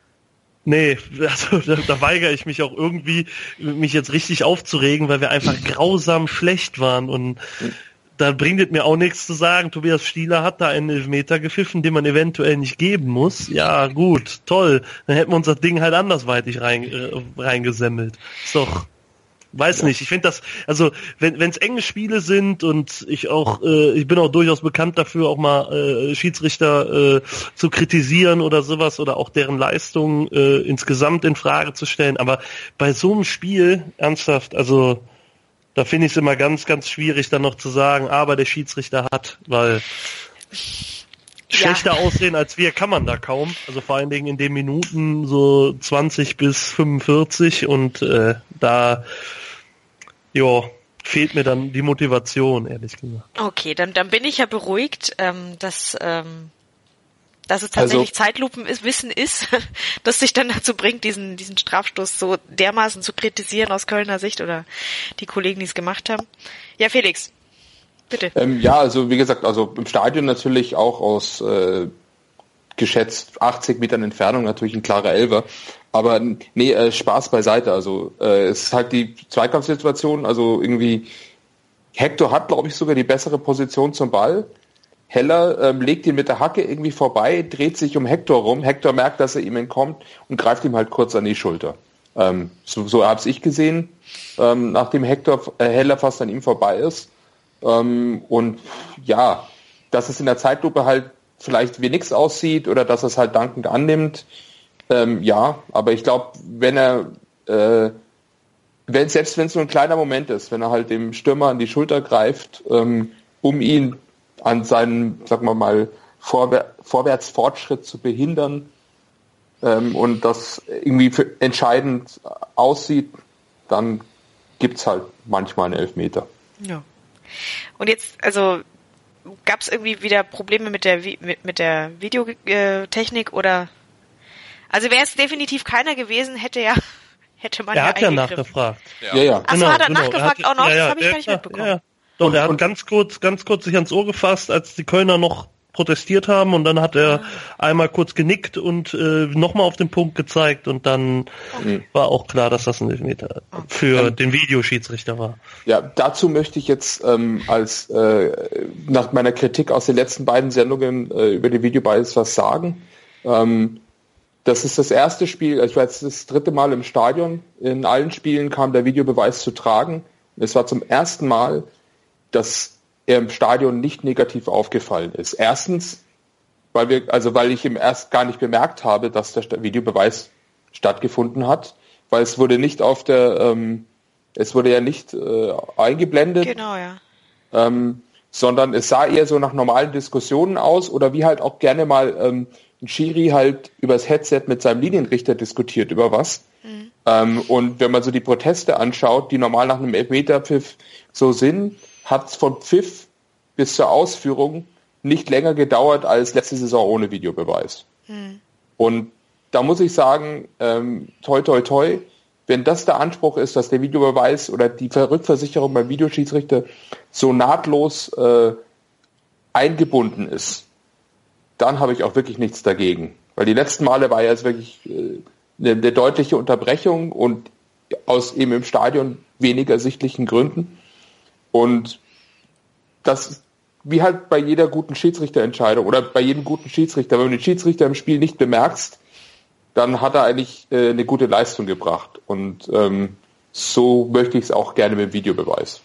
nee, also da, da weigere ich mich auch irgendwie, mich jetzt richtig aufzuregen, weil wir einfach grausam schlecht waren und da bringt es mir auch nichts zu sagen, Tobias Stieler hat da einen Elfmeter gepfiffen, den man eventuell nicht geben muss. Ja, gut, toll, dann hätten wir uns das Ding halt andersweitig rein, äh, reingesemmelt. Ist doch... Weiß ja. nicht, ich finde das, also wenn wenn es enge Spiele sind und ich auch, äh, ich bin auch durchaus bekannt dafür, auch mal äh, Schiedsrichter äh, zu kritisieren oder sowas oder auch deren Leistung äh, insgesamt in Frage zu stellen, aber bei so einem Spiel, ernsthaft, also da finde ich es immer ganz, ganz schwierig dann noch zu sagen, aber der Schiedsrichter hat, weil schlechter ja. aussehen als wir kann man da kaum, also vor allen Dingen in den Minuten so zwanzig bis fünfundvierzig und äh, da ja, fehlt mir dann die Motivation, ehrlich gesagt. Okay, dann, dann bin ich ja beruhigt, ähm, dass, ähm, dass es tatsächlich also, Zeitlupenwissen ist, das sich dann dazu bringt, diesen, diesen Strafstoß so dermaßen zu kritisieren aus Kölner Sicht oder die Kollegen, die es gemacht haben. Ja, Felix, bitte. Ähm, ja, also wie gesagt, also im Stadion natürlich auch aus äh, geschätzt achtzig Metern Entfernung natürlich ein klarer Elfer. Aber nee, äh, Spaß beiseite. Also äh, es ist halt die Zweikampfsituation. Also irgendwie Hector hat, glaube ich, sogar die bessere Position zum Ball. Heller ähm, legt ihn mit der Hacke irgendwie vorbei, dreht sich um Hector rum. Hector merkt, dass er ihm entkommt und greift ihm halt kurz an die Schulter. Ähm, so so habe ich gesehen, ähm, nachdem Hector äh, Heller fast an ihm vorbei ist. Ähm, und ja, dass es in der Zeitlupe halt vielleicht wie nix aussieht oder dass er es halt dankend annimmt. Ähm, ja, aber ich glaube, wenn er, äh, wenn, selbst wenn es nur ein kleiner Moment ist, wenn er halt dem Stürmer an die Schulter greift, ähm, um ihn an seinem, sagen wir mal, Vorwär- Vorwärtsfortschritt zu behindern, ähm, und das irgendwie für entscheidend aussieht, dann gibt's halt manchmal einen Elfmeter. Ja. Und jetzt, also gab es irgendwie wieder Probleme mit der mit, mit der Videotechnik oder? Also wäre es definitiv keiner gewesen, hätte ja hätte man er ja hat ja nachgefragt. Ja, ja. ja. Achso, Genau, hat er genau. nachgefragt er hat, auch noch? Ja, ja, das habe ich ja, gar nicht ja, mitbekommen. Ja. Doch, Und, er hat und, ganz kurz, ganz kurz sich ans Ohr gefasst, als die Kölner noch protestiert haben, und dann hat er ah. einmal kurz genickt und äh, nochmal auf den Punkt gezeigt, und dann okay. war auch klar, dass das ein Elfmeter für ähm, den Videoschiedsrichter war. Ja, dazu möchte ich jetzt ähm, als äh, nach meiner Kritik aus den letzten beiden Sendungen äh, über die Videobeweis was sagen. Ähm, das ist das erste Spiel, ich war jetzt das dritte Mal im Stadion. In allen Spielen kam der Videobeweis zu tragen. Es war zum ersten Mal, dass er im Stadion nicht negativ aufgefallen ist. Erstens, weil wir, also weil ich ihm erst gar nicht bemerkt habe, dass der Videobeweis stattgefunden hat, weil es wurde nicht auf der, ähm, es wurde ja nicht äh, eingeblendet, genau, ja. ähm, sondern es sah eher so nach normalen Diskussionen aus, oder wie halt auch gerne mal ähm, ein Schiri halt übers Headset mit seinem Linienrichter diskutiert über was. Mhm. Ähm, und wenn man so die Proteste anschaut, die normal nach einem Elfmeterpfiff so sind, hat es von Pfiff bis zur Ausführung nicht länger gedauert als letzte Saison ohne Videobeweis. Hm. Und da muss ich sagen, ähm, toi toi toi, wenn das der Anspruch ist, dass der Videobeweis oder die Rückversicherung beim Videoschiedsrichter so nahtlos äh, eingebunden ist, dann habe ich auch wirklich nichts dagegen. Weil die letzten Male war ja jetzt wirklich äh, eine, eine deutliche Unterbrechung und aus eben im Stadion wenig ersichtlichen Gründen. Und das, wie halt bei jeder guten Schiedsrichterentscheidung oder bei jedem guten Schiedsrichter, wenn du den Schiedsrichter im Spiel nicht bemerkst, dann hat er eigentlich äh, eine gute Leistung gebracht. Und ähm, so möchte ich es auch gerne mit dem Videobeweis.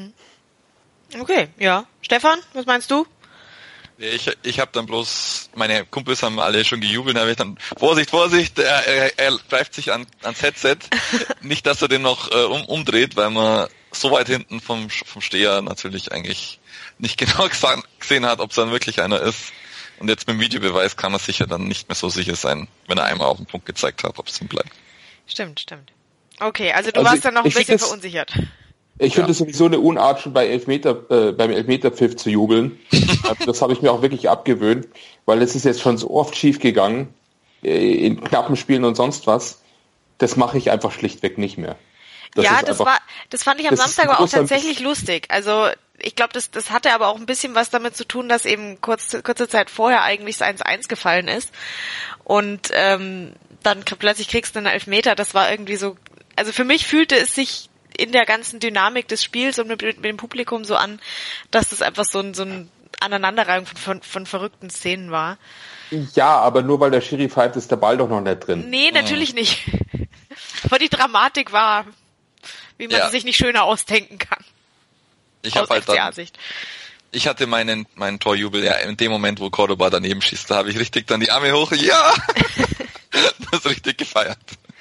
Okay, ja. Stefan, was meinst du? Ich, ich habe dann bloß, meine Kumpels haben alle schon gejubelt, da habe ich dann, Vorsicht, Vorsicht, er, er, er greift sich an, ans Headset. Nicht, dass er den noch äh, um, umdreht, weil man so weit hinten vom, vom Steher natürlich eigentlich nicht genau gesehen hat, ob es dann wirklich einer ist. Und jetzt mit dem Videobeweis kann man sicher dann nicht mehr so sicher sein, wenn er einmal auf den Punkt gezeigt hat, ob es ihm bleibt. Stimmt, stimmt. Okay, also du also warst dann noch ein bisschen das, verunsichert. Ich finde es ja. sowieso eine Unart, schon bei Elfmeter, äh, beim Elfmeterpfiff zu jubeln. Das habe ich mir auch wirklich abgewöhnt, weil es ist jetzt schon so oft schief gegangen, äh, in knappen Spielen und sonst was. Das mache ich einfach schlichtweg nicht mehr. Das ja, das einfach, war, das fand ich am Samstag aber auch tatsächlich lustig. Also ich glaube, das, das hatte aber auch ein bisschen was damit zu tun, dass eben kurz, kurze Zeit vorher eigentlich das eins eins gefallen ist und ähm, dann plötzlich kriegst du einen Elfmeter. Das war irgendwie so, also für mich fühlte es sich in der ganzen Dynamik des Spiels und mit, mit dem Publikum so an, dass das einfach so ein, so ein Aneinanderreihung von, von, von verrückten Szenen war. Ja, aber nur weil der Schiri pfeift, ist der Ball doch noch nicht drin. Nee, natürlich mhm. nicht. Aber die Dramatik war, wie man ja. sich nicht schöner ausdenken kann. Ich habe halt dann, ich hatte meinen meinen Torjubel ja in dem Moment, wo Cordoba daneben schießt, da habe ich richtig dann die Arme hoch, ja, das richtig gefeiert.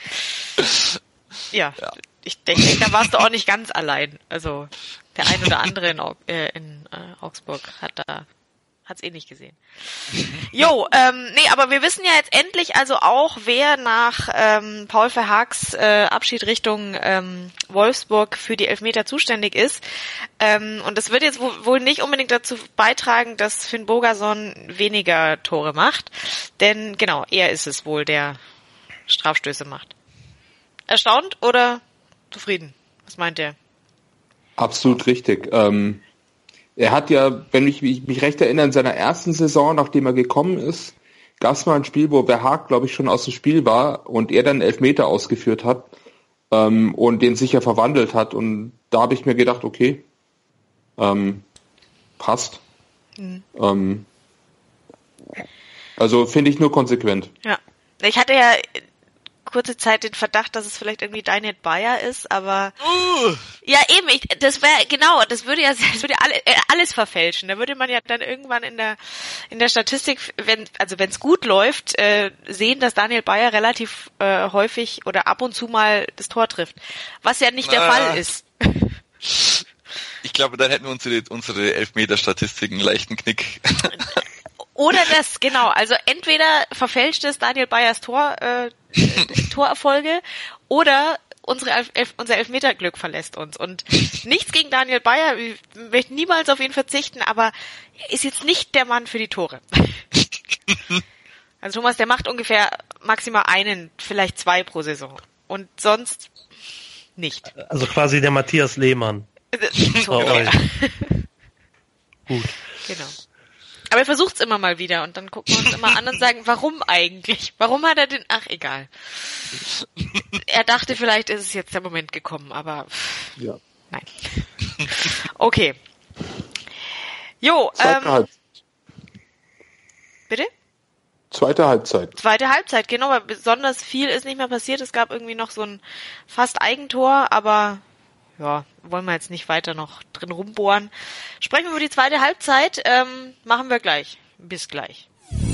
Ja, ja. Ich denke, da warst du auch nicht ganz allein. Also der ein oder andere in, äh, in äh, Augsburg hat da hat's eh nicht gesehen. Jo, ähm, nee, aber wir wissen ja jetzt endlich also auch, wer nach ähm, Paul Verhaags äh, Abschied Richtung ähm, Wolfsburg für die Elfmeter zuständig ist. Ähm, und das wird jetzt w- wohl nicht unbedingt dazu beitragen, dass Finn Bogason weniger Tore macht. Denn genau, er ist es wohl, der Strafstöße macht. Erstaunt oder zufrieden? Was meint er? Absolut richtig. Ähm, er hat ja, wenn ich mich recht erinnere, in seiner ersten Saison, nachdem er gekommen ist, gab es mal ein Spiel, wo Verhaag, glaube ich, schon aus dem Spiel war und er dann Elfmeter ausgeführt hat ähm, und den sicher verwandelt hat. Und da habe ich mir gedacht, okay, ähm, passt. Mhm. Ähm, also finde ich nur konsequent. Ja, ich hatte ja kurze Zeit den Verdacht, dass es vielleicht irgendwie Daniel Bayer ist, aber uh. ja eben, ich, das wäre genau, das würde ja, das würde ja alle, äh, alles verfälschen. Da würde man ja dann irgendwann in der in der Statistik, wenn also wenn es gut läuft, äh, sehen, dass Daniel Bayer relativ äh, häufig oder ab und zu mal das Tor trifft, was ja nicht der ah. Fall ist. Ich glaube, dann hätten wir unsere unsere Elfmeter-Statistiken einen leichten Knick. Oder das, genau. Also entweder verfälscht es Daniel Bayers Tor, äh, Torerfolge oder unsere Elf, Elf, unser Elfmeterglück verlässt uns. Und nichts gegen Daniel Bayer, ich möchte niemals auf ihn verzichten, aber er ist jetzt nicht der Mann für die Tore. Also Thomas, der macht ungefähr maximal einen, vielleicht zwei pro Saison. Und sonst nicht. Also quasi der Matthias Lehmann. So, ja. Gut. Genau. Aber er versucht's immer mal wieder und dann gucken wir uns immer an und sagen, warum eigentlich? Warum hat er den... Ach, egal. Er dachte, vielleicht ist es jetzt der Moment gekommen, aber... Ja. Nein. Okay. Jo, Zweite, ähm... Halb- Bitte? Zweite Halbzeit. Zweite Halbzeit, genau, weil besonders viel ist nicht mehr passiert. Es gab irgendwie noch so ein fast Eigentor, aber... Ja, wollen wir jetzt nicht weiter noch drin rumbohren. Sprechen wir über die zweite Halbzeit. Ähm, machen wir gleich. Bis gleich.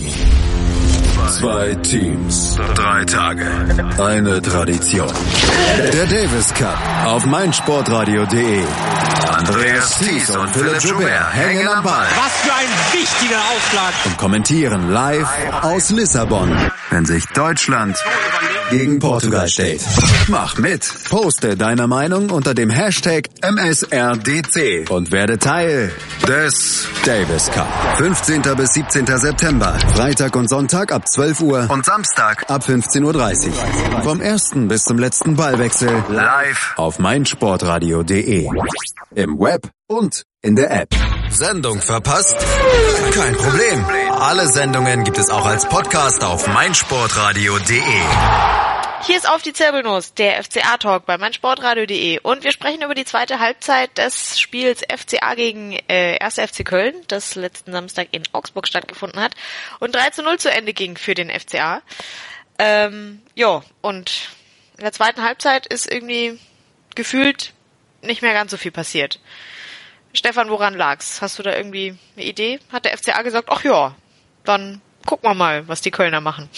Zwei Teams, drei Tage, eine Tradition. Der Davis Cup auf meinsportradio punkt de. Andreas Thies und Philipp Joubert hängen am Ball. Was für ein wichtiger Aufschlag. Und kommentieren live aus Lissabon, wenn sich Deutschland gegen Portugal steht. Mach mit. Poste deine Meinung unter dem Hashtag M S R D C und werde Teil des Davis Cup. fünfzehnten bis siebzehnten September. Freitag und Sonntag ab zwölf Uhr und Samstag ab fünfzehn Uhr dreißig. Vom ersten bis zum letzten Ballwechsel live auf meinsportradio punkt de. Im Web und in der App. Sendung verpasst? Kein Problem. Alle Sendungen gibt es auch als Podcast auf meinsportradio punkt de. Hier ist Auf die Zirbelnuss, der F C A-Talk bei meinsportradio punkt de und wir sprechen über die zweite Halbzeit des Spiels F C A gegen äh, erster F C Köln, das letzten Samstag in Augsburg stattgefunden hat und drei zu null zu Ende ging für den F C A. Ähm, ja, und in der zweiten Halbzeit ist irgendwie gefühlt nicht mehr ganz so viel passiert. Stefan, woran lag's? Hast du da irgendwie eine Idee? Hat der F C A gesagt, ach ja, dann gucken wir mal, was die Kölner machen.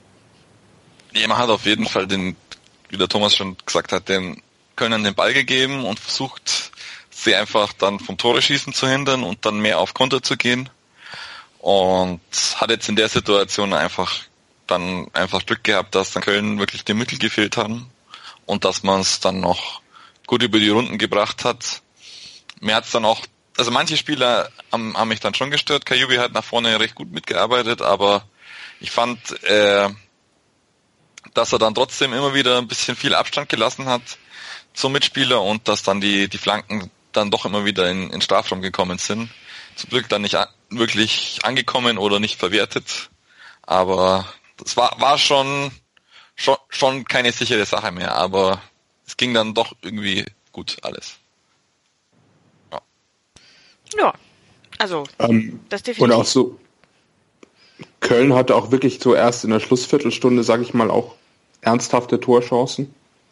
Ja, man hat auf jeden Fall den, wie der Thomas schon gesagt hat, den Kölnern den Ball gegeben und versucht, sie einfach dann vom Tore-Schießen zu hindern und dann mehr auf Konter zu gehen. Und hat jetzt in der Situation einfach dann einfach Glück gehabt, dass dann Köln wirklich die Mittel gefehlt haben und dass man es dann noch gut über die Runden gebracht hat. Mir hat's dann auch, also manche Spieler haben, haben mich dann schon gestört. Kajubi hat nach vorne recht gut mitgearbeitet, aber ich fand, äh, dass er dann trotzdem immer wieder ein bisschen viel Abstand gelassen hat zum Mitspieler und dass dann die, die Flanken dann doch immer wieder in, in Strafraum gekommen sind. Zum Glück dann nicht a- wirklich angekommen oder nicht verwertet. Aber das war, war schon, schon, schon keine sichere Sache mehr, aber es ging dann doch irgendwie gut alles. Ja, Ja, also, Ähm, das und definitiv. auch so, Köln hatte auch wirklich so erst in der Schlussviertelstunde, sage ich mal, auch ernsthafte Torchancen.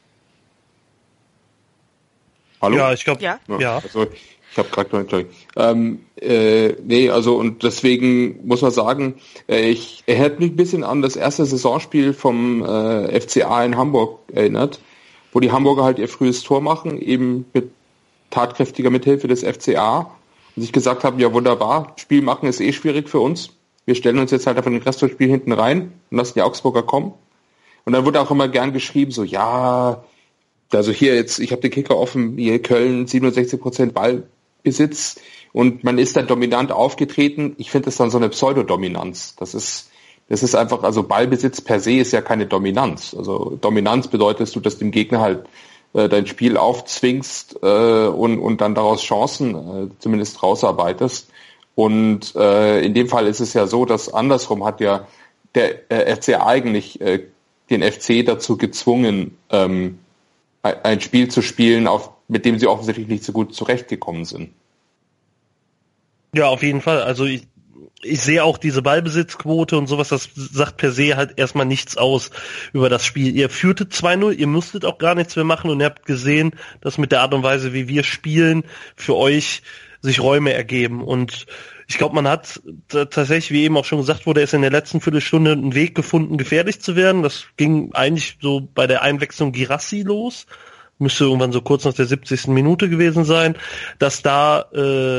Hallo? Ja, ich glaube, Ja. ja. Also, ich habe gerade noch ähm, äh, nee, also und deswegen muss man sagen, äh, ich erinnert mich ein bisschen an das erste Saisonspiel vom äh, F C A in Hamburg erinnert, wo die Hamburger halt ihr frühes Tor machen, eben mit tatkräftiger Mithilfe des F C A und sich gesagt haben, ja wunderbar, Spiel machen ist eh schwierig für uns. Wir stellen uns jetzt halt einfach den Rest des Spiels hinten rein und lassen die Augsburger kommen. Und dann wurde auch immer gern geschrieben, so ja, also hier jetzt, ich habe den Kicker offen, hier Köln siebenundsechzig Prozent Ballbesitz und man ist dann dominant aufgetreten. Ich finde das dann so eine Pseudodominanz. Das ist, das ist einfach, also Ballbesitz per se ist ja keine Dominanz. Also Dominanz bedeutet, du, dass dem Gegner halt äh, dein Spiel aufzwingst äh, und, und dann daraus Chancen äh, zumindest rausarbeitest. Und äh, in dem Fall ist es ja so, dass andersrum hat ja der äh, F C eigentlich äh, den F C dazu gezwungen, ähm, ein Spiel zu spielen, auf, mit dem sie offensichtlich nicht so gut zurechtgekommen sind. Ja, auf jeden Fall. Also ich, ich sehe auch diese Ballbesitzquote und sowas, das sagt per se halt erstmal nichts aus über das Spiel. Ihr führtet zwei null, ihr musstet auch gar nichts mehr machen und ihr habt gesehen, dass mit der Art und Weise, wie wir spielen, für euch sich Räume ergeben. Und ich glaube, man hat t- tatsächlich, wie eben auch schon gesagt wurde, erst in der letzten Viertelstunde einen Weg gefunden, gefährlich zu werden. Das ging eigentlich so bei der Einwechslung Girassi los. Müsste irgendwann so kurz nach der siebzigsten Minute gewesen sein, dass da äh,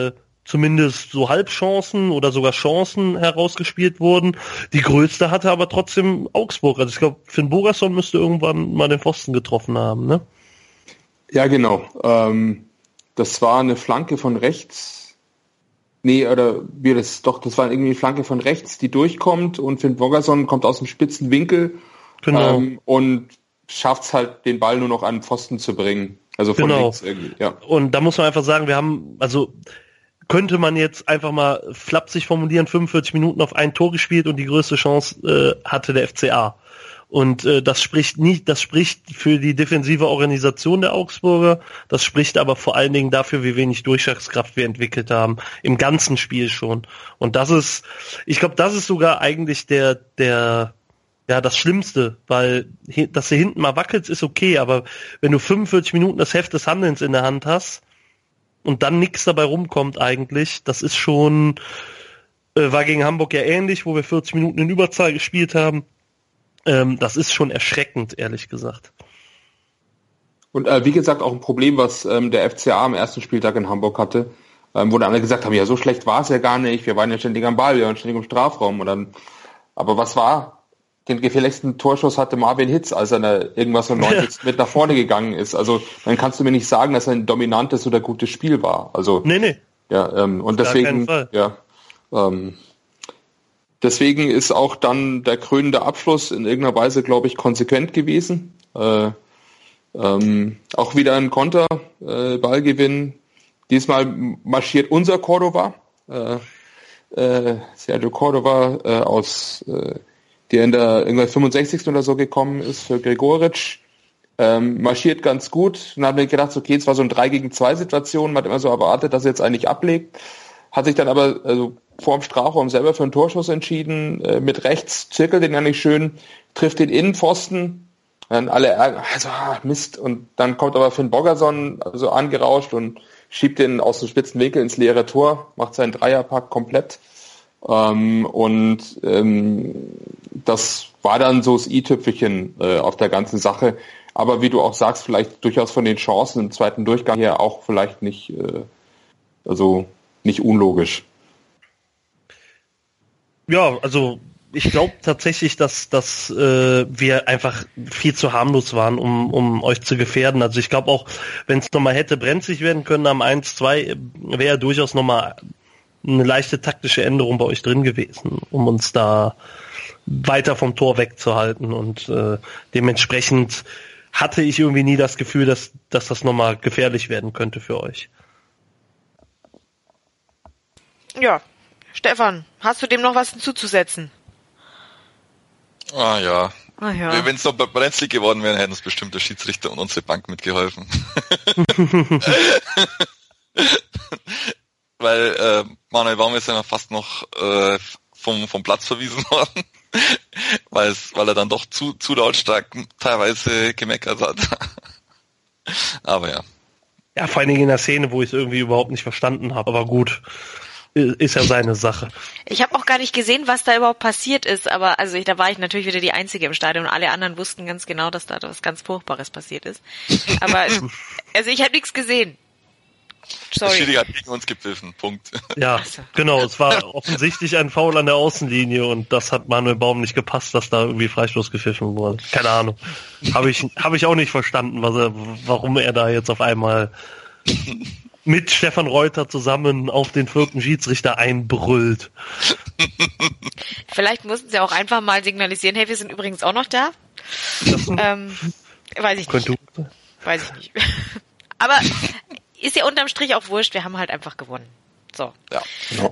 zumindest so Halbchancen oder sogar Chancen herausgespielt wurden. Die größte hatte aber trotzdem Augsburg. Also ich glaube, Finn Bogason müsste irgendwann mal den Pfosten getroffen haben, ne? Ja, genau. Ähm, das war eine Flanke von rechts. Nee, oder wie das, doch, das war irgendwie eine Flanke von rechts, die durchkommt und Finn Bogason kommt aus dem spitzen Winkel Genau. ähm, und schafft es halt, den Ball nur noch an den Pfosten zu bringen. Also von Genau. links irgendwie, ja. Und da muss man einfach sagen, wir haben, also könnte man jetzt einfach mal flapsig formulieren, fünfundvierzig Minuten auf ein Tor gespielt und die größte Chance äh, hatte der F C A. Und äh, das spricht nicht, das spricht für die defensive Organisation der Augsburger, das spricht aber vor allen Dingen dafür, wie wenig Durchschlagskraft wir entwickelt haben, im ganzen Spiel schon. Und das ist, ich glaube, das ist sogar eigentlich der, der, ja, das Schlimmste, weil dass du hinten mal wackelst, ist okay, aber wenn du fünfundvierzig Minuten das Heft des Handelns in der Hand hast und dann nichts dabei rumkommt eigentlich, das ist schon, äh, war gegen Hamburg ja ähnlich, wo wir vierzig Minuten in Überzahl gespielt haben. Ähm, das ist schon erschreckend, ehrlich gesagt. Und äh, wie gesagt, auch ein Problem, was ähm, der F C A am ersten Spieltag in Hamburg hatte, ähm, wo dann alle gesagt haben, ja, so schlecht war es ja gar nicht, wir waren ja ständig am Ball, wir waren ständig im Strafraum. Und dann, aber was war? Den gefährlichsten Torschuss hatte Marvin Hitz, als er da irgendwas um neunzig mit nach vorne gegangen ist. Also dann kannst du mir nicht sagen, dass er ein dominantes oder gutes Spiel war. Also Nee, nee. ja, ähm, und Gar deswegen, keinen Fall. ja, ähm, deswegen ist auch dann der krönende Abschluss in irgendeiner Weise, glaube ich, konsequent gewesen. Äh, ähm, auch wieder ein Konter, äh, Ballgewinn. Diesmal marschiert unser Cordova, äh, äh, Sergio Cordova äh, aus, äh, der in der irgendwann fünfundsechzigsten oder so gekommen ist für Gregoritsch. Ähm, marschiert ganz gut. Dann haben wir gedacht, okay, es war so ein drei gegen zwei Situation. Man hat immer so erwartet, dass er jetzt eigentlich ablegt. Hat sich dann aber also vor dem Strafraum selber für einen Torschuss entschieden. Äh, mit rechts zirkelt den ja nicht schön, trifft den Innenpfosten. Dann alle ärgern, also ah, Mist. Und dann kommt aber Finn Bogason also angerauscht und schiebt den aus dem spitzen Winkel ins leere Tor, macht seinen Dreierpack komplett. Ähm, und ähm, das war dann so das i-Tüpfelchen äh, auf der ganzen Sache. Aber wie du auch sagst, vielleicht durchaus von den Chancen im zweiten Durchgang her auch vielleicht nicht, äh, also nicht unlogisch. Ja, also ich glaube tatsächlich, dass, dass äh, wir einfach viel zu harmlos waren, um, um euch zu gefährden. Also ich glaube auch, wenn es nochmal hätte brenzlig werden können am eins zwei, wäre durchaus nochmal eine leichte taktische Änderung bei euch drin gewesen, um uns da weiter vom Tor wegzuhalten. Und äh, dementsprechend hatte ich irgendwie nie das Gefühl, dass, dass das nochmal gefährlich werden könnte für euch. Ja, Stefan, hast du dem noch was hinzuzusetzen? Ah ja. Ah, ja. Wenn es noch brenzlig geworden wäre, hätten uns bestimmt der Schiedsrichter und unsere Bank mitgeholfen. Weil äh, Manuel Baum ist ja fast noch äh, vom, vom Platz verwiesen worden, weil es, weil er dann doch zu, zu lautstark teilweise gemeckert hat. Aber ja. Ja, vor allen Dingen in der Szene, wo ich es irgendwie überhaupt nicht verstanden habe. Aber gut, ist ja seine Sache. Ich habe auch gar nicht gesehen, was da überhaupt passiert ist, aber also ich, da war ich natürlich wieder die Einzige im Stadion und alle anderen wussten ganz genau, dass da was ganz Furchtbares passiert ist. Aber also ich habe nichts gesehen. Sorry. Der Schiri hat gegen uns gepfiffen, Punkt. Ja, so. Genau, es war offensichtlich ein Foul an der Außenlinie und das hat Manuel Baum nicht gepasst, dass da irgendwie Freistoß gepfiffen wurde. Keine Ahnung. Habe ich, hab ich auch nicht verstanden, was er, warum er da jetzt auf einmal mit Stefan Reuter zusammen auf den vierten Schiedsrichter einbrüllt. Vielleicht mussten sie auch einfach mal signalisieren, hey, wir sind übrigens auch noch da. ähm, weiß ich nicht. Weiß ich nicht. Aber ist ja unterm Strich auch wurscht, wir haben halt einfach gewonnen. So. Ja. Genau.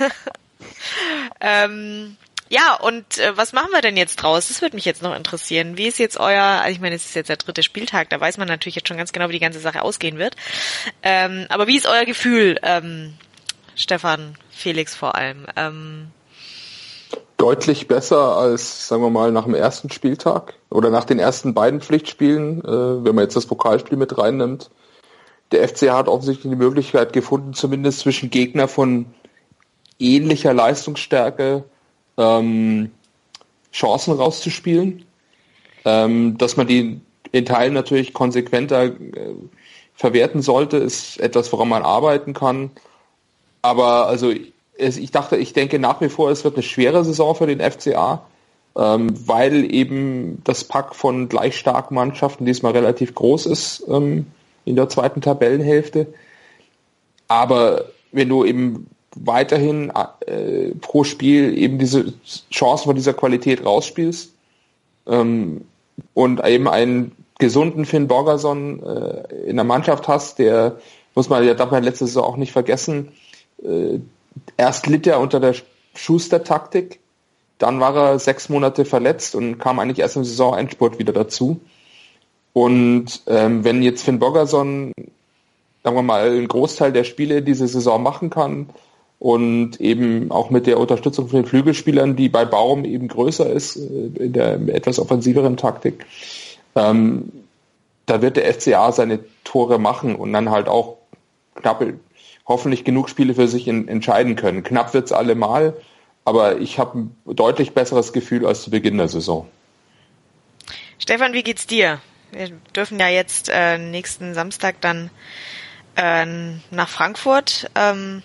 ähm, ja, und äh, was machen wir denn jetzt draus? Das würde mich jetzt noch interessieren. Wie ist jetzt euer, also ich meine, es ist jetzt der dritte Spieltag, da weiß man natürlich jetzt schon ganz genau, wie die ganze Sache ausgehen wird. Ähm, aber wie ist euer Gefühl, ähm, Stefan, Felix vor allem? Ähm, Deutlich besser als, sagen wir mal, nach dem ersten Spieltag oder nach den ersten beiden Pflichtspielen, äh, wenn man jetzt das Pokalspiel mit reinnimmt. Der F C hat offensichtlich die Möglichkeit gefunden, zumindest zwischen Gegner von ähnlicher Leistungsstärke ähm, Chancen rauszuspielen. Ähm, dass man die in Teilen natürlich konsequenter äh, verwerten sollte, ist etwas, woran man arbeiten kann. aber also es, ich dachte, ich denke nach wie vor, es wird eine schwere Saison für den F C A, ähm, weil eben das Pack von gleich starken Mannschaften diesmal relativ groß ist ähm, in der zweiten Tabellenhälfte. Aber wenn du eben weiterhin äh, pro Spiel eben diese Chancen von dieser Qualität rausspielst ähm, und eben einen gesunden Finn Borgerson äh, in der Mannschaft hast, der, muss man ja, darf man letzte Saison auch nicht vergessen, äh, erst litt er unter der Schuster-Taktik, dann war er sechs Monate verletzt und kam eigentlich erst im Saisonendspurt wieder dazu. Und ähm, wenn jetzt Finn Borgerson, sagen wir mal, einen Großteil der Spiele diese Saison machen kann und eben auch mit der Unterstützung von den Flügelspielern, die bei Baum eben größer ist, in der etwas offensiveren Taktik, ähm, da wird der F C A seine Tore machen und dann halt auch knapp, hoffentlich genug Spiele für sich in, entscheiden können. Knapp wird's allemal, aber ich habe ein deutlich besseres Gefühl als zu Beginn der Saison. Stefan, wie geht's dir? Wir dürfen ja jetzt äh, nächsten Samstag dann äh, nach Frankfurt. Ähm.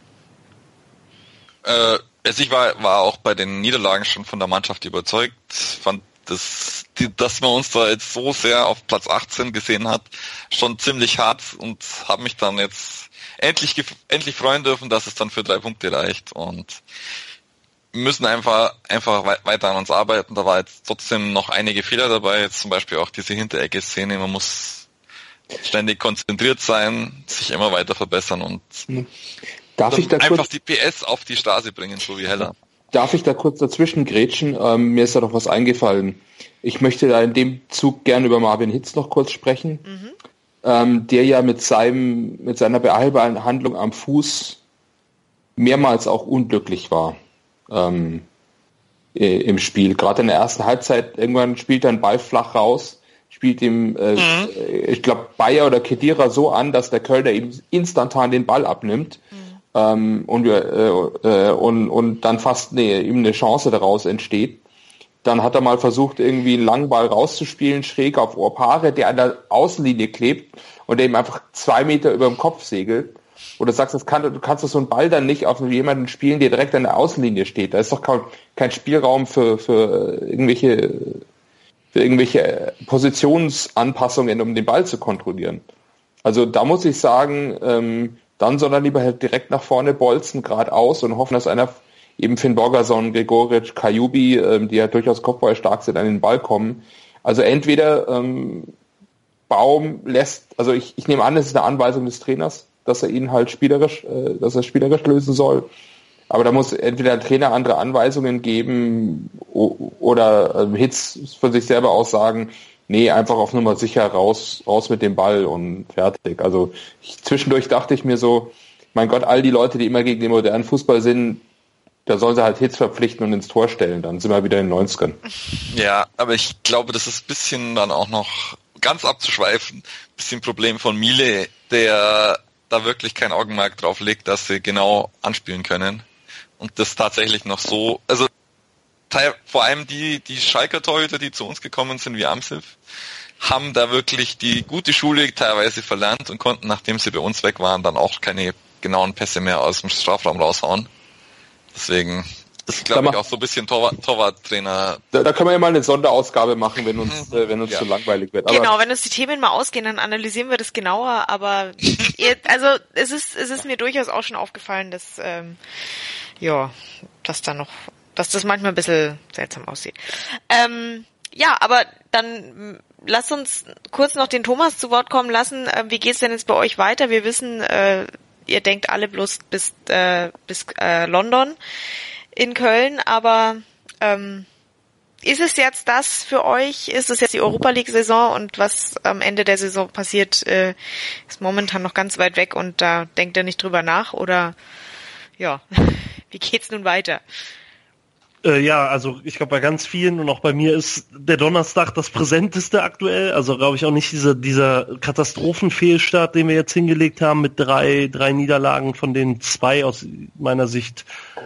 Äh, also ich war, war auch bei den Niederlagen schon von der Mannschaft überzeugt. Fand das, die, dass man uns da jetzt so sehr auf Platz achtzehn gesehen hat, schon ziemlich hart und habe mich dann jetzt endlich endlich freuen dürfen, dass es dann für drei Punkte reicht und müssen einfach einfach weiter an uns arbeiten. Da war jetzt trotzdem noch einige Fehler dabei, jetzt zum Beispiel auch diese Hinterecke-Szene. Man muss ständig konzentriert sein, sich immer weiter verbessern und Darf ich da einfach kurz, die P S auf die Straße bringen, so wie Heller. Darf ich da kurz dazwischen grätschen? Ähm, mir ist da noch was eingefallen. Ich möchte da in dem Zug gerne über Marvin Hitz noch kurz sprechen, mhm. ähm, der ja mit seinem mit seiner Behandlung am Fuß mehrmals auch unglücklich war. Ähm, im Spiel. Gerade in der ersten Halbzeit, irgendwann spielt er einen Ball flach raus, spielt ihm, äh, mhm. ich glaube, Bayer oder Khedira so an, dass der Kölner ihm instantan den Ball abnimmt mhm. ähm, und, wir, äh, und, und dann fast nee, ihm eine Chance daraus entsteht. Dann hat er mal versucht, irgendwie einen langen Ball rauszuspielen, schräg auf Opare, der an der Außenlinie klebt und der ihm einfach zwei Meter über dem Kopf segelt. Oder sagst, das kann, du kannst so einen Ball dann nicht auf jemanden spielen, der direkt an der Außenlinie steht. Da ist doch kein, kein Spielraum für, für irgendwelche, für irgendwelche Positionsanpassungen, um den Ball zu kontrollieren. Also da muss ich sagen, ähm, dann soll er lieber halt direkt nach vorne bolzen, geradeaus und hoffen, dass einer, eben Finn Borgerson, Gregoritsch, Kajubi, ähm, die ja durchaus kopfballstark sind, an den Ball kommen. Also entweder ähm, Baum lässt, also ich, ich nehme an, es ist eine Anweisung des Trainers, dass er ihn halt spielerisch, äh, dass er spielerisch lösen soll. Aber da muss entweder der Trainer andere Anweisungen geben o- oder äh, Hitz von sich selber aus sagen, nee, einfach auf Nummer sicher raus, raus mit dem Ball und fertig. Also ich, zwischendurch dachte ich mir so, mein Gott, all die Leute, die immer gegen den modernen Fußball sind, da sollen sie halt Hitz verpflichten und ins Tor stellen. Dann sind wir wieder in den neunzigern. Ja, aber ich glaube, das ist ein bisschen dann auch noch ganz abzuschweifen, ein bisschen Problem von Miele, der da wirklich kein Augenmerk drauf legt, dass sie genau anspielen können. Und das tatsächlich noch so, also teil, vor allem die, die Schalker Torhüter, die zu uns gekommen sind, wie Amsif, haben da wirklich die gute Schule teilweise verlernt und konnten, nachdem sie bei uns weg waren, dann auch keine genauen Pässe mehr aus dem Strafraum raushauen. Deswegen ist, glaube ich, auch so ein bisschen Torwart, Torwarttrainer. Da, da können wir ja mal eine Sonderausgabe machen, wenn uns, äh, wenn uns ja. zu langweilig wird. Aber genau, wenn uns die Themen mal ausgehen, dann analysieren wir das genauer. Aber ihr, also es ist, es ist mir durchaus auch schon aufgefallen, dass ähm, ja, dass da noch, dass das manchmal ein bisschen seltsam aussieht. Ähm, ja, aber dann lasst uns kurz noch den Thomas zu Wort kommen lassen. Äh, wie geht's denn jetzt bei euch weiter? Wir wissen, äh, ihr denkt alle bloß bis äh, bis äh, London in Köln, aber ähm, ist es jetzt das für euch? Ist es jetzt die Europa-League-Saison und was am Ende der Saison passiert, äh, ist momentan noch ganz weit weg und da denkt ihr nicht drüber nach? Oder ja, wie geht's nun weiter? Äh, ja, also ich glaube bei ganz vielen und auch bei mir ist der Donnerstag das präsenteste aktuell. Also glaube ich auch nicht dieser dieser Katastrophenfehlstart, den wir jetzt hingelegt haben mit drei drei Niederlagen, von denen zwei aus meiner Sicht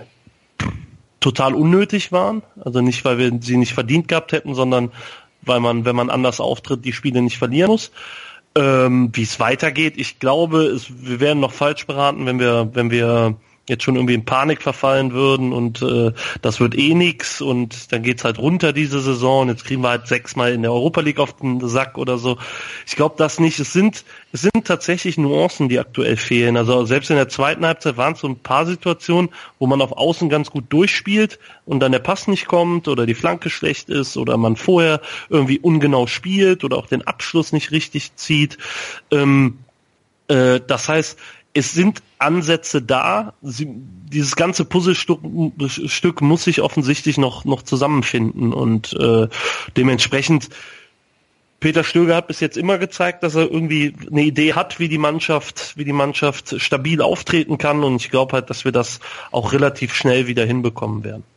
total unnötig waren. Also nicht, weil wir sie nicht verdient gehabt hätten, sondern weil man, wenn man anders auftritt, die Spiele nicht verlieren muss. Ähm, wie es weitergeht, ich glaube, es, wir wären noch falsch beraten, wenn wir, wenn wir jetzt schon irgendwie in Panik verfallen würden und äh, das wird eh nix und dann geht's halt runter diese Saison. Jetzt kriegen wir halt sechsmal in der Europa League auf den Sack oder so. Ich glaube das nicht. Es sind es sind tatsächlich Nuancen, die aktuell fehlen. Also selbst in der zweiten Halbzeit waren es so ein paar Situationen, wo man auf Außen ganz gut durchspielt und dann der Pass nicht kommt oder die Flanke schlecht ist oder man vorher irgendwie ungenau spielt oder auch den Abschluss nicht richtig zieht. Ähm, äh, das heißt, es sind Ansätze da. Sie, dieses ganze Puzzlestück Stück muss sich offensichtlich noch noch zusammenfinden und äh, dementsprechend Peter Stöger hat bis jetzt immer gezeigt, dass er irgendwie eine Idee hat, wie die Mannschaft, wie die Mannschaft stabil auftreten kann und ich glaube halt, dass wir das auch relativ schnell wieder hinbekommen werden.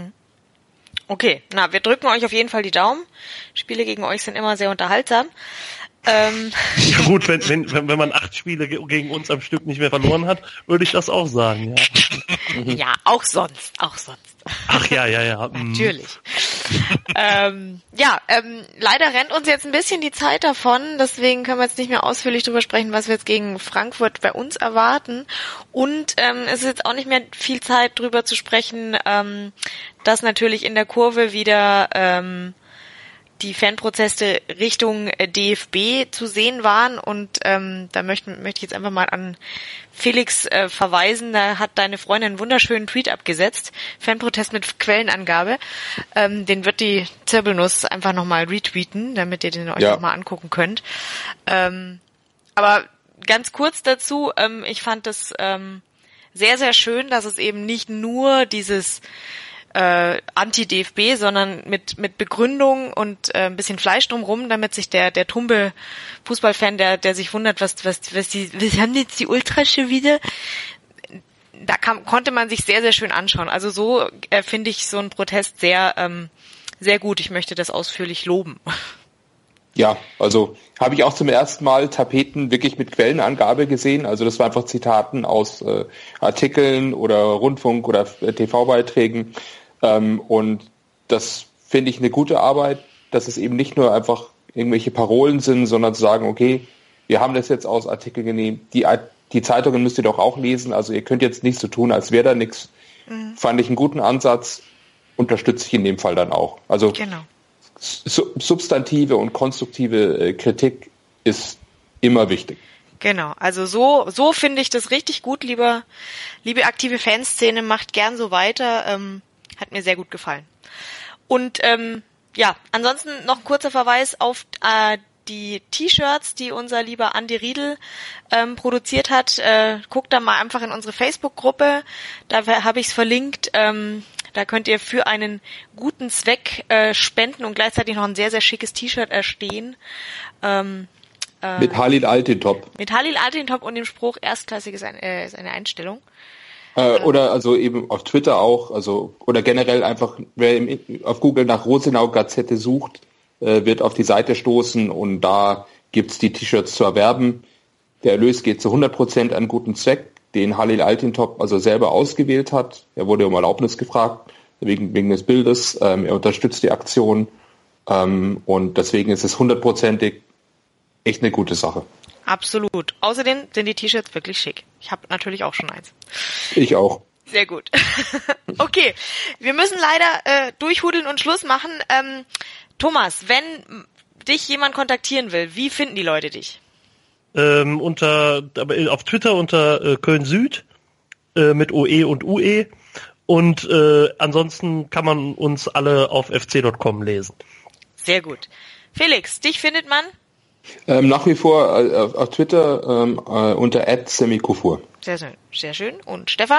Okay, na, wir drücken euch auf jeden Fall die Daumen. Spiele gegen euch sind immer sehr unterhaltsam. Ähm. Ja gut, wenn, wenn, wenn man acht Spiele gegen uns am Stück nicht mehr verloren hat, würde ich das auch sagen, ja. Ja, auch sonst, auch sonst. Ach ja, ja, ja. Natürlich. ähm, ja, ähm, leider rennt uns jetzt ein bisschen die Zeit davon, deswegen können wir jetzt nicht mehr ausführlich drüber sprechen, was wir jetzt gegen Frankfurt bei uns erwarten. Und ähm, es ist jetzt auch nicht mehr viel Zeit drüber zu sprechen, ähm, dass natürlich in der Kurve wieder ähm, die Fanproteste Richtung D F B zu sehen waren und ähm, da möchte, möchte ich jetzt einfach mal an Felix äh, verweisen, da hat deine Freundin einen wunderschönen Tweet abgesetzt, Fanprotest mit Quellenangabe, ähm, den wird die Zirbelnuss einfach nochmal retweeten, damit ihr den euch ja. nochmal angucken könnt. Ähm, aber ganz kurz dazu, ähm, ich fand es ähm, sehr, sehr schön, dass es eben nicht nur dieses Äh, Anti-D F B, sondern mit mit Begründung und äh, ein bisschen Fleisch drumrum, damit sich der der tumbe Fußballfan, der der sich wundert, was was was die was haben jetzt die Ultras schon wieder, da kam, konnte man sich sehr sehr schön anschauen. Also so äh, finde ich so einen Protest sehr ähm, sehr gut. Ich möchte das ausführlich loben. Ja, also habe ich auch zum ersten Mal Tapeten wirklich mit Quellenangabe gesehen. Also das war einfach Zitaten aus äh, Artikeln oder Rundfunk- oder T V-Beiträgen. Ähm, und das finde ich eine gute Arbeit, dass es eben nicht nur einfach irgendwelche Parolen sind, sondern zu sagen, okay, wir haben das jetzt aus Artikeln genommen. Die, die Zeitungen müsst ihr doch auch lesen. Also ihr könnt jetzt nicht so tun, als wäre da nichts. Mhm. Fand ich einen guten Ansatz. Unterstütze ich in dem Fall dann auch. Also genau. Substantive und konstruktive Kritik ist immer wichtig. Genau, also so so finde ich das richtig gut, lieber liebe aktive Fanszene, macht gern so weiter, ähm, hat mir sehr gut gefallen. Und ähm, ja, ansonsten noch ein kurzer Verweis auf äh, die T-Shirts, die unser lieber Andi Riedel ähm, produziert hat. Äh, guckt da mal einfach in unsere Facebook-Gruppe, da habe ich es verlinkt. Ähm, Da könnt ihr für einen guten Zweck äh, spenden und gleichzeitig noch ein sehr, sehr schickes T-Shirt erstehen. Ähm, äh, mit Halil Altintop. Mit Halil Altintop und dem Spruch, erstklassig ist, ein, äh, ist eine Einstellung. Äh, oder also eben auf Twitter auch, also oder generell einfach, wer im, auf Google nach Rosenau-Gazette sucht, äh, wird auf die Seite stoßen und da gibt's die T-Shirts zu erwerben. Der Erlös geht zu hundert Prozent an guten Zweck, den Halil Altintop also selber ausgewählt hat. Er wurde um Erlaubnis gefragt, wegen, wegen des Bildes. Ähm, er unterstützt die Aktion ähm, und deswegen ist es hundertprozentig echt eine gute Sache. Absolut. Außerdem sind die T-Shirts wirklich schick. Ich habe natürlich auch schon eins. Ich auch. Sehr gut. Okay, wir müssen leider äh, durchhudeln und Schluss machen. Ähm, Thomas, wenn dich jemand kontaktieren will, wie finden die Leute dich? Ähm, unter auf Twitter unter äh, Köln Süd äh, mit O E und U E und äh, ansonsten kann man uns alle auf f c punkt com lesen. Sehr gut. Felix, dich findet man? Ähm, nach wie vor äh, auf, auf Twitter ähm, äh, unter at semikufur. Sehr schön, sehr schön. Und Stefan?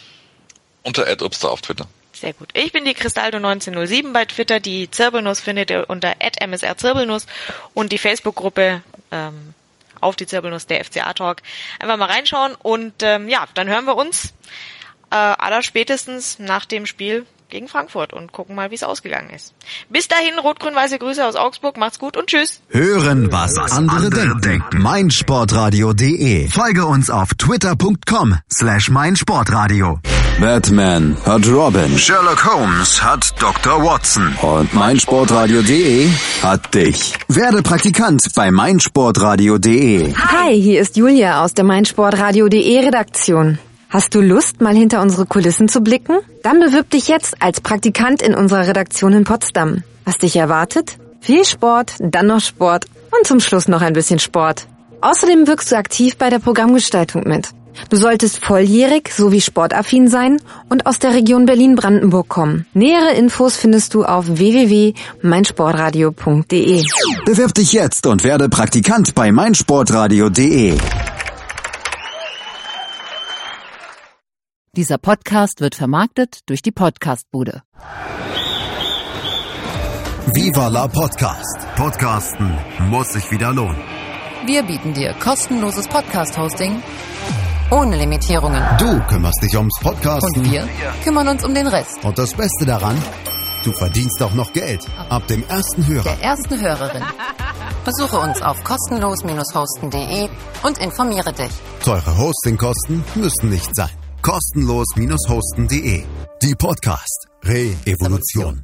Unter at Upster auf Twitter. Sehr gut. Ich bin die Cristaldo neunzehnhundertsieben bei Twitter. Die Zirbelnuss findet ihr unter at m s r zirbelnuss und die Facebook-Gruppe ähm, auf die Zirbelnuss, der F C A-Talk. Einfach mal reinschauen und ähm, ja, dann hören wir uns äh, aller spätestens nach dem Spiel gegen Frankfurt und gucken mal, wie es ausgegangen ist. Bis dahin, rot-grün-weiße Grüße aus Augsburg. Macht's gut und tschüss. Hören, was, was andere, andere denken. denken. meinsportradio punkt de. Folge uns auf twitter punkt com slash meinsportradio. Batman hat Robin. Sherlock Holmes hat Doktor Watson. Und meinsportradio punkt de hat dich. Werde Praktikant bei meinsportradio punkt de. Hi, hier ist Julia aus der meinsportradio punkt de Redaktion. Hast du Lust, mal hinter unsere Kulissen zu blicken? Dann bewirb dich jetzt als Praktikant in unserer Redaktion in Potsdam. Was dich erwartet? Viel Sport, dann noch Sport und zum Schluss noch ein bisschen Sport. Außerdem wirkst du aktiv bei der Programmgestaltung mit. Du solltest volljährig sowie sportaffin sein und aus der Region Berlin-Brandenburg kommen. Nähere Infos findest du auf w w w punkt meinsportradio punkt de. Bewirb dich jetzt und werde Praktikant bei meinsportradio punkt de. Dieser Podcast wird vermarktet durch die Podcastbude. Viva la Podcast. Podcasten muss sich wieder lohnen. Wir bieten dir kostenloses Podcast-Hosting ohne Limitierungen. Du kümmerst dich ums Podcasten. Und wir kümmern uns um den Rest. Und das Beste daran, du verdienst auch noch Geld. Ab dem ersten Hörer. Der ersten Hörerin. Besuche uns auf kostenlos hosten punkt de und informiere dich. Teure Hostingkosten müssen nicht sein. kostenlos hosten punkt de. Die Podcast Re-Evolution.